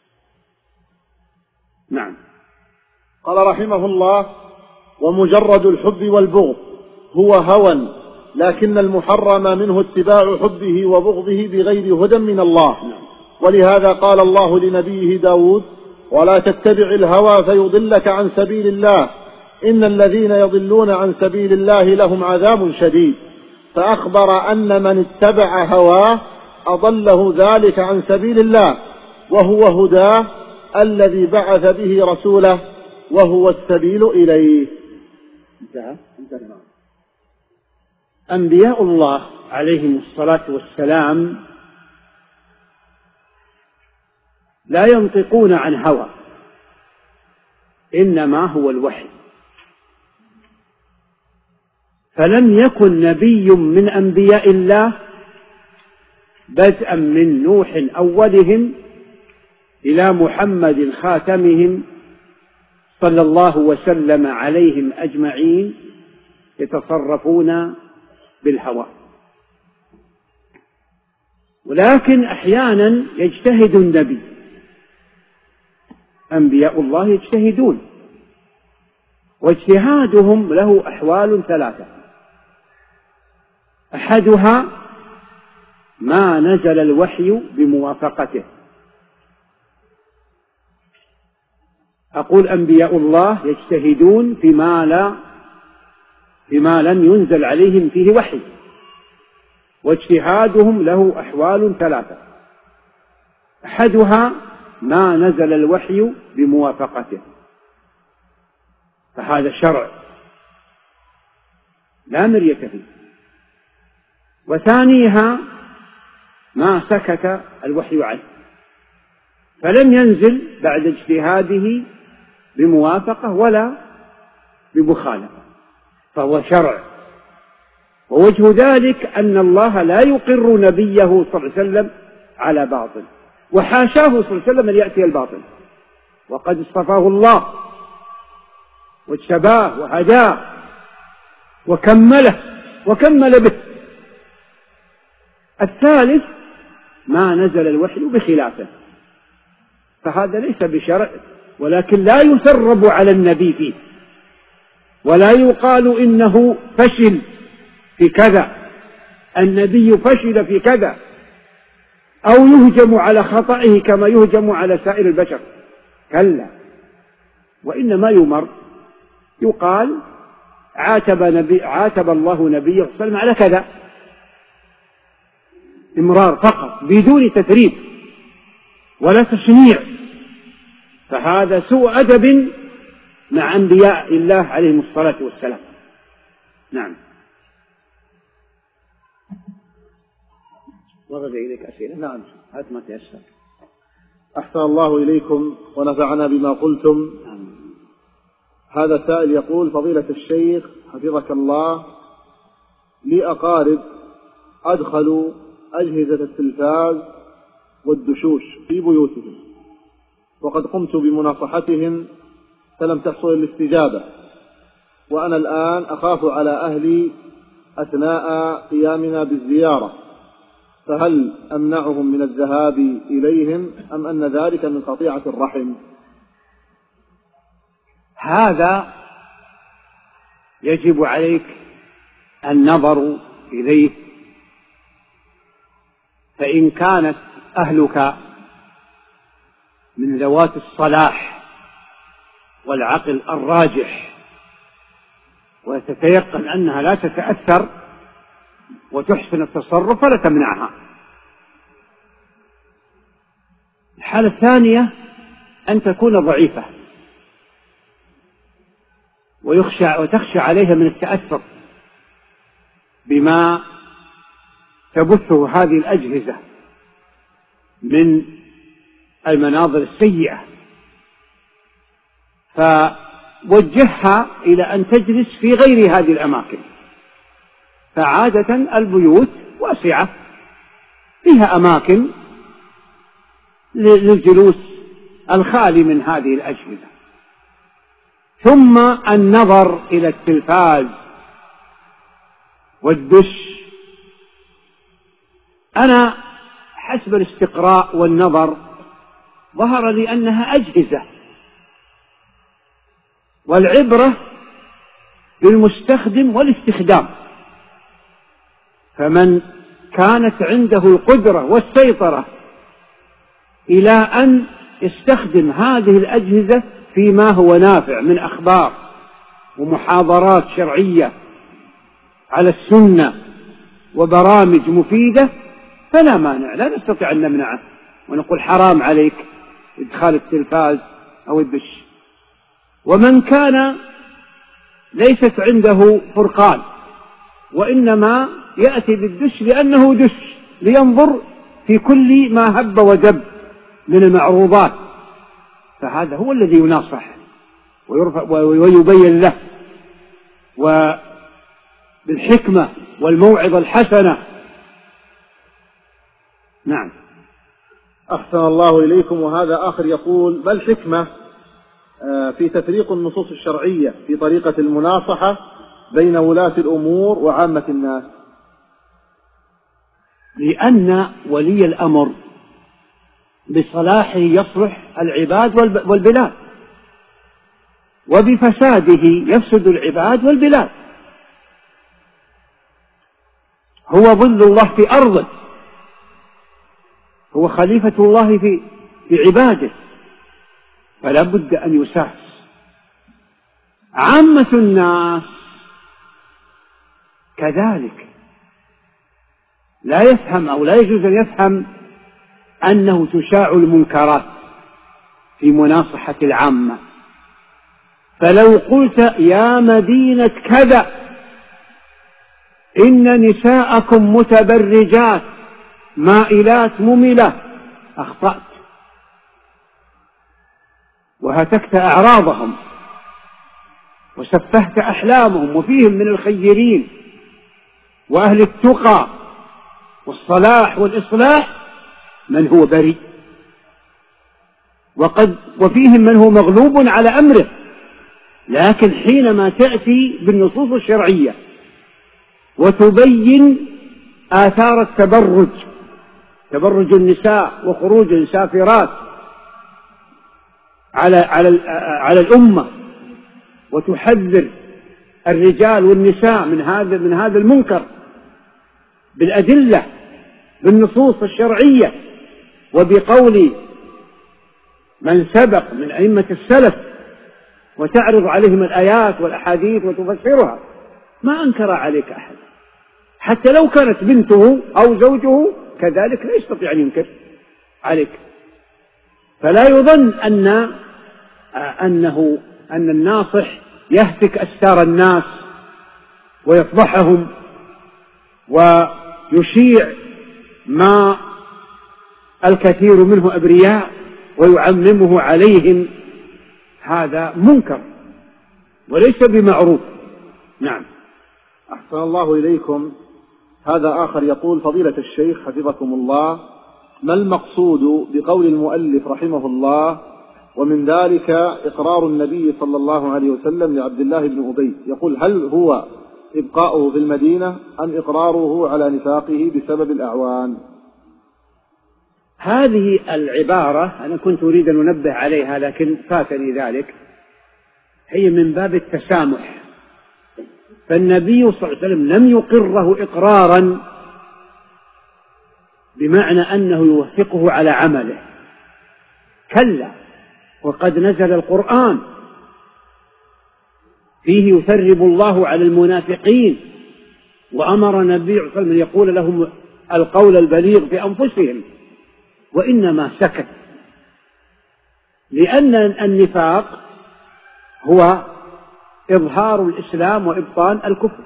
نعم. قال رحمه الله: ومجرد الحب والبغض هو هوى، لكن المحرم منه اتباع حبه وبغضه بغير هدى من الله. ولهذا قال الله لنبيه داود: ولا تتبع الهوى فيضلك عن سبيل الله، إن الذين يضلون عن سبيل الله لهم عذاب شديد. فأخبر أن من اتبع هواه أضله ذلك عن سبيل الله، وهو هداه الذي بعث به رسوله، وهو السبيل إليه. أنبياء الله عليهم الصلاة والسلام لا ينطقون عن هوى، إنما هو الوحي. فلم يكن نبي من أنبياء الله بدءا من نوح أولهم إلى محمد خاتمهم صلى الله وسلم عليهم أجمعين يتصرفون بالهوى، ولكن أحيانا يجتهد النبي. أنبياء الله يجتهدون، واجتهادهم له أحوال ثلاثة: أحدها ما نزل الوحي بموافقته. أقول أنبياء الله يجتهدون فيما لم ينزل عليهم فيه وحي، واجتهادهم له أحوال ثلاثة: أحدها ما نزل الوحي بموافقته، فهذا شرع لا مرية فيه. وثانيها ما سكت الوحي عنه فلم ينزل بعد اجتهاده بموافقة ولا بمخالفة، فهو شرع. ووجه ذلك أن الله لا يقر نبيه صلى الله عليه وسلم على باطل، وحاشاه صلى الله عليه وسلم أن يأتي الباطل، وقد اصطفاه الله واجتباه وهداه وكمل به. الثالث ما نزل الوحي بخلافه، فهذا ليس بشرع، ولكن لا يسرب على النبي فيه، ولا يقال إنه فشل في كذا، النبي فشل في كذا، أو يهجم على خطئه كما يهجم على سائر البشر، كلا. وإنما يقال عاتب الله نبيه صلى الله عليه وسلم على كذا، إمرار فقط بدون تثريب ولا تشنيع، فهذا سوء أدب مع أنبياء الله عليهم الصلاة والسلام. نعم. ورد إليك أسئلة؟ نعم. هات ما تيسر. أحسن الله إليكم ونفعنا بما قلتم. هذا سائل يقول: فضيلة الشيخ حفظك الله، لي أقارب أدخلوا أجهزة التلفاز والدشوش في بيوتهم، وقد قمت بمناصحتهم فلم تحصل الاستجابة، وأنا الآن أخاف على أهلي أثناء قيامنا بالزيارة، فهل أمنعهم من الذهاب إليهم أم أن ذلك من قطيعة الرحم؟ هذا يجب عليك النظر إليه، فإن كانت أهلك من ذوات الصلاح والعقل الراجح وتتيقن أنها لا تتأثر وتحسن التصرف فلا تمنعها. الحالة الثانية أن تكون ضعيفة وتخشى عليها من التأثر بما تبثه هذه الأجهزة من المناظر السيئة، فوجهها إلى أن تجلس في غير هذه الأماكن. فعادة البيوت واسعة فيها أماكن للجلوس الخالي من هذه الأجهزة. ثم النظر إلى التلفاز والدش، أنا حسب الاستقراء والنظر ظهر لي أنها أجهزة، والعبرة بالمستخدم والاستخدام. فمن كانت عنده القدرة والسيطرة إلى أن يستخدم هذه الأجهزة فيما هو نافع من أخبار ومحاضرات شرعية على السنة وبرامج مفيدة فلا مانع، لا نستطيع أن نمنعه ونقول حرام عليك إدخال التلفاز أو الدش. ومن كان ليست عنده فرقان وإنما يأتي بالدش لأنه دش لينظر في كل ما هب ودب من المعروضات، فهذا هو الذي يناصح ويبين له وبالحكمة والموعظة الحسنة. نعم. أحسن الله إليكم. وهذا آخر يقول: ما الحكمة في تفريق النصوص الشرعية في طريقة المناصحة بين ولاة الأمور وعامة الناس؟ لأن ولي الأمر بصلاحه يصلح العباد والبلاد، وبفساده يفسد العباد والبلاد. هو ظل الله في أرضه، هو خليفة الله في عباده، فلا بد أن يساس. عامة الناس كذلك لا يفهم أو لا يجوز أن يفهم أنه تشاع المنكرات في مناصحة العامة. فلو قلت يا مدينة كذا إن نساءكم متبرجات مائلات مملة، أخطأت وهتكت أعراضهم وسفهت أحلامهم، وفيهم من الخيرين وأهل التقى والصلاح والإصلاح من هو بريء، وفيهم من هو مغلوب على أمره. لكن حينما تأتي بالنصوص الشرعية وتبين آثار تبرج النساء وخروج السافرات على الأمة، وتحذر الرجال والنساء من هذا المنكر بالأدلة بالنصوص الشرعية وبقول من سبق من أئمة السلف، وتعرض عليهم الآيات والأحاديث وتفسرها، ما أنكر عليك أحد، حتى لو كانت بنته أو زوجه كذلك لا يستطيع أن ينكر عليك. فلا يظن أن الناصح يهتك أستار الناس ويفضحهم ويشيع ما الكثير منه أبرياء ويعممه عليهم، هذا منكر وليس بمعروف. نعم. أحسن الله إليكم. هذا آخر يقول: فضيلة الشيخ حفظكم الله، ما المقصود بقول المؤلف رحمه الله ومن ذلك إقرار النبي صلى الله عليه وسلم لعبد الله بن أبي؟ يقول: هل هو إبقاؤه في المدينة أم إقراره على نفاقه بسبب الأعوان؟ هذه العبارة أنا كنت أريد أن أنبه عليها لكن فاتني ذلك، هي من باب التسامح. فالنبي صلى الله عليه وسلم لم يقره إقرارا بمعنى أنه يوثقه على عمله، كلا، وقد نزل القرآن فيه يثرب الله على المنافقين، وأمر النبي صلى الله عليه وسلم أن يقول لهم القول البليغ في أنفسهم، وإنما سكت لأن النفاق هو إظهار الإسلام وإبطان الكفر،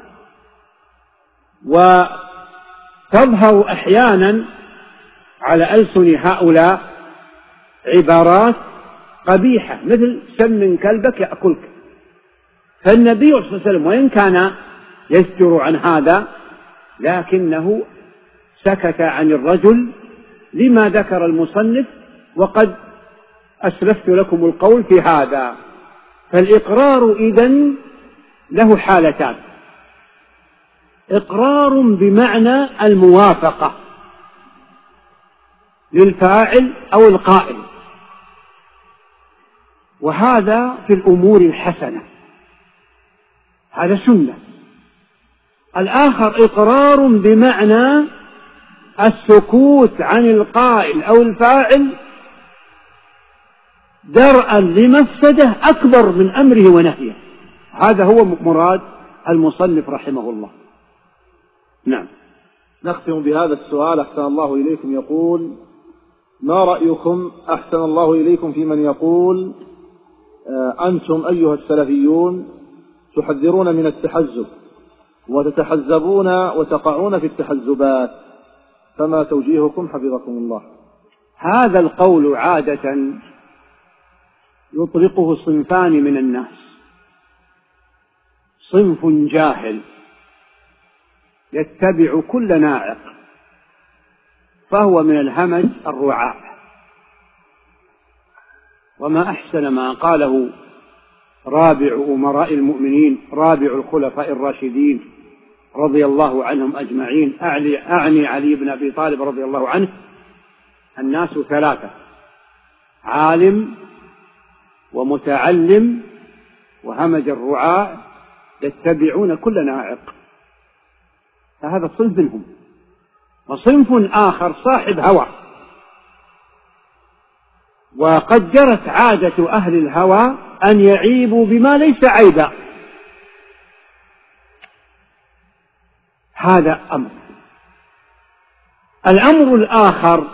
وتظهر أحيانا على ألسن هؤلاء عبارات قبيحة مثل سمن كلبك يأكلك. فالنبي صلى الله عليه وسلم وإن كان يزجر عن هذا لكنه سكت عن الرجل لما ذكر المصنف، وقد أسلفت لكم القول في هذا. فالإقرار إذن له حالتان: إقرار بمعنى الموافقة للفاعل أو القائل، وهذا في الأمور الحسنة، هذا سنة. الآخر إقرار بمعنى السكوت عن القائل أو الفاعل درءا لمفسدة أكبر من أمره ونهيه. هذا هو مراد المصنف رحمه الله. نعم. نختم بهذا السؤال أحسن الله إليكم. يقول: ما رأيكم أحسن الله إليكم في من يقول أنتم أيها السلفيون تحذرون من التحزب وتتحزبون وتقعون في التحزبات، فما توجيهكم حفظكم الله؟ هذا القول عادة يطلقه صنفان من الناس: صنف جاهل يتبع كل ناعق فهو من الهمج الرعاع. وما أحسن ما قاله رابع أمراء المؤمنين، رابع الخلفاء الراشدين رضي الله عنهم أجمعين، أعني علي بن أبي طالب رضي الله عنه: الناس ثلاثة: عالم ومتعلم وهمج الرعاع يتبعون كل ناعق. فهذا صنف منهم. وصنف آخر صاحب هوى، وقد جرت عادة أهل الهوى أن يعيبوا بما ليس عيبا. هذا أمر. الأمر الآخر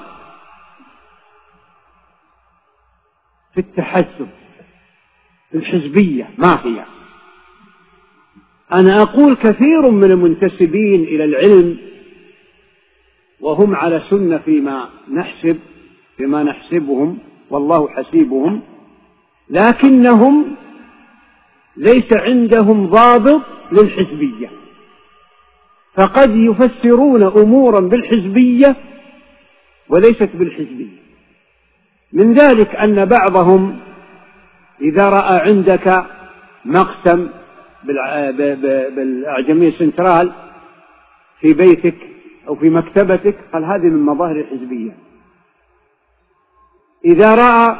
في التحزب، في الحزبية. ما هي؟ أنا أقول كثير من المنتسبين إلى العلم وهم على سنة فيما نحسبهم والله حسيبهم، لكنهم ليس عندهم ضابط للحزبية، فقد يفسرون أمورا بالحزبية وليست بالحزبية. من ذلك أن بعضهم إذا رأى عندك مقسم بالأعجمية سنترال في بيتك أو في مكتبتك قال هذه من مظاهر الحزبية. إذا رأى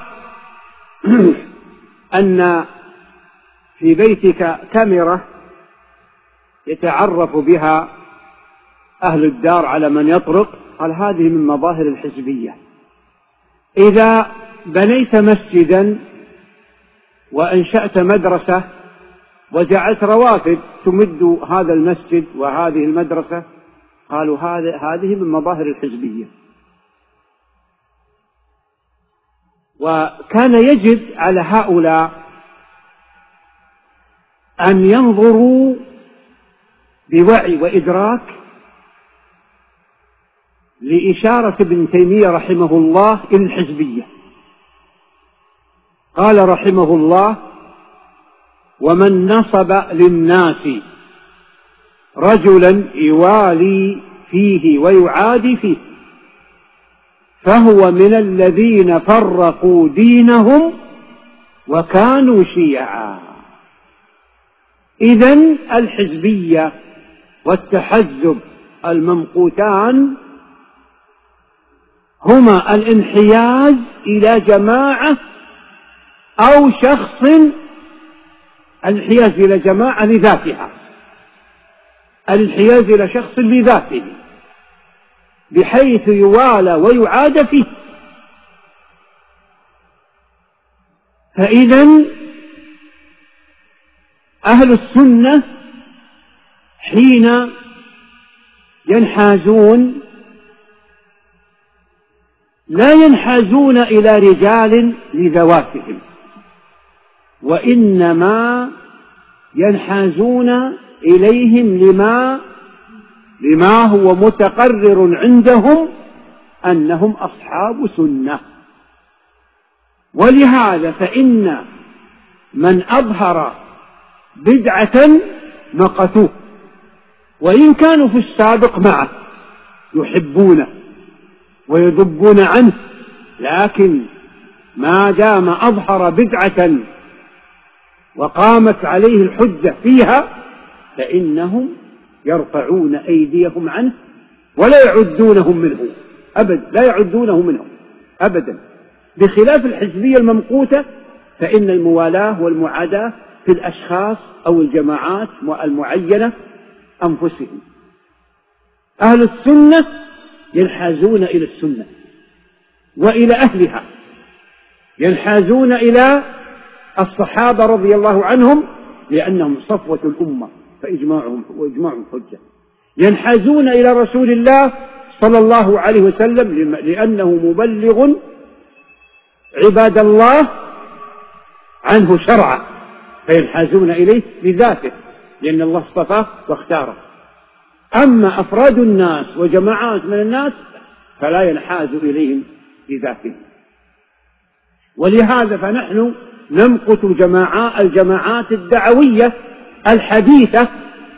أن في بيتك كاميرا يتعرف بها أهل الدار على من يطرق قال هذه من مظاهر الحزبية. إذا بنيت مسجدا وأنشأت مدرسة وجعلت رواتب تمد هذا المسجد وهذه المدرسة، قالوا هذه من مظاهر الحزبية. وكان يجب على هؤلاء أن ينظروا بوعي وإدراك لإشارة ابن تيمية رحمه الله إلى الحزبية. قال رحمه الله: ومن نصب للناس رجلا يوالي فيه ويعادي فيه فهو من الذين فرقوا دينهم وكانوا شيعا. إذن الحزبية والتحزب الممقوتان هما الانحياز إلى جماعة أو شخص، الانحياز إلى جماعة لذاتها، الانحياز إلى شخص لذاته بحيث يوالى ويعاد فيه. فإذن أهل السنة حين ينحازون لا ينحازون إلى رجال لذواتهم، وإنما ينحازون إليهم لما هو متقرر عندهم أنهم أصحاب سنة. ولهذا فإن من أظهر بدعة مقتوه، وإن كانوا في السابق معه يحبونه ويذبون عنه، لكن ما دام أظهر بدعة وقامت عليه الحجة فيها فإنهم يرفعون أيديهم عنه ولا يعدونهم منه أبدا، لا يعدونه منه أبدا. بخلاف الحزبية الممقوتة فإن الموالاة والمعاداة في الأشخاص أو الجماعات المعينة أنفسهم. أهل السنة ينحازون إلى السنة وإلى أهلها، ينحازون إلى الصحابة رضي الله عنهم لأنهم صفوة الأمة وإجماعهم حجة، ينحازون إلى رسول الله صلى الله عليه وسلم لأنه مبلغ عباد الله عنه شرعا، فينحازون إليه لذاته لأن الله اصطفاه واختاره. أما أفراد الناس وجماعات من الناس فلا ينحاز إليهم لذاتهم. ولهذا فنحن نمقت الجماعات الدعوية الحديثة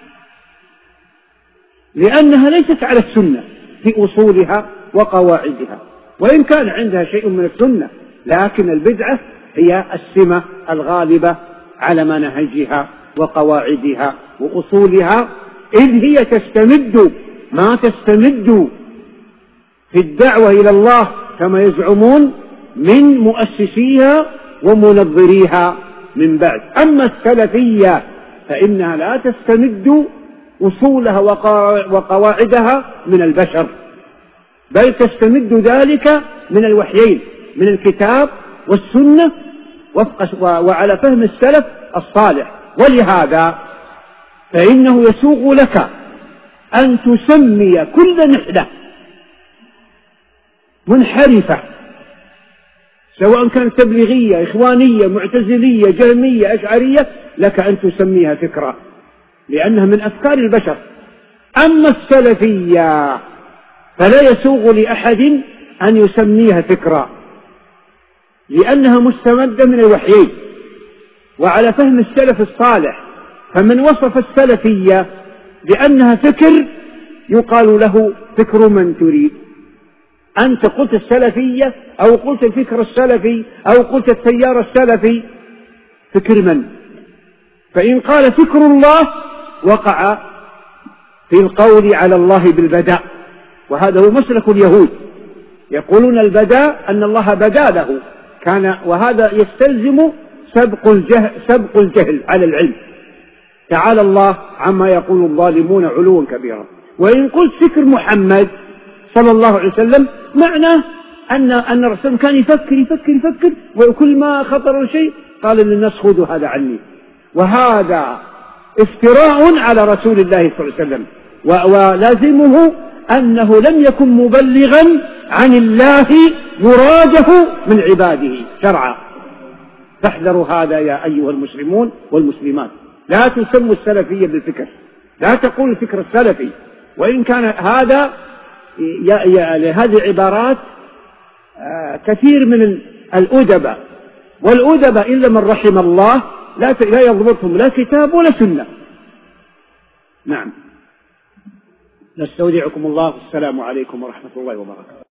لأنها ليست على السنة في أصولها وقواعدها، وإن كان عندها شيء من السنة، لكن البدعة هي السمة الغالبة على منهجها وقواعدها وأصولها، إذ هي ما تستمد في الدعوة إلى الله كما يزعمون من مؤسسيها ومنظريها من بعد. أما السلفية فإنها لا تستمد أصولها وقواعدها من البشر، بل تستمد ذلك من الوحيين، من الكتاب والسنة وعلى فهم السلف الصالح. ولهذا فإنه يسوغ لك أن تسمي كل نحلة منحرفة سواء كانت تبليغية، إخوانية، معتزلية، جهمية، أشعرية، لك أن تسميها فكرة لأنها من أفكار البشر. أما السلفية فلا يسوغ لأحد أن يسميها فكرة لأنها مستمدة من الوحيين وعلى فهم السلف الصالح. فمن وصف السلفية بأنها فكر يقال له فكر من تريد. أنت قلت السلفية أو قلت الفكر السلفي أو قلت التيار السلفي، فكر من؟ فإن قال فكر الله وقع في القول على الله بالبداء، وهذا هو مسلك اليهود، يقولون البداء أن الله بدا له وهذا يستلزم سبق الجهل على العلم. تعالى الله عما يقول الظالمون علوا كبيرا. وإن قلت فكر محمد صلى الله عليه وسلم معناه أن الرسول كان يفكر وكل ما خطر شيء قال للناس خذوا هذا عني، وهذا افتراء على رسول الله صلى الله عليه وسلم، ولازمه أنه لم يكن مبلغا عن الله مراده من عباده شرعا. فاحذروا هذا يا أيها المسلمون والمسلمات. لا تسموا السلفية بالفكر، لا تقولوا الفكر السلفي، وإن كان هذا هذه عبارات كثير من الأدباء، والأدباء إلا من رحم الله لا يضبطهم لا كتاب ولا سنة. نعم. نستودعكم الله، السلام عليكم ورحمة الله وبركاته.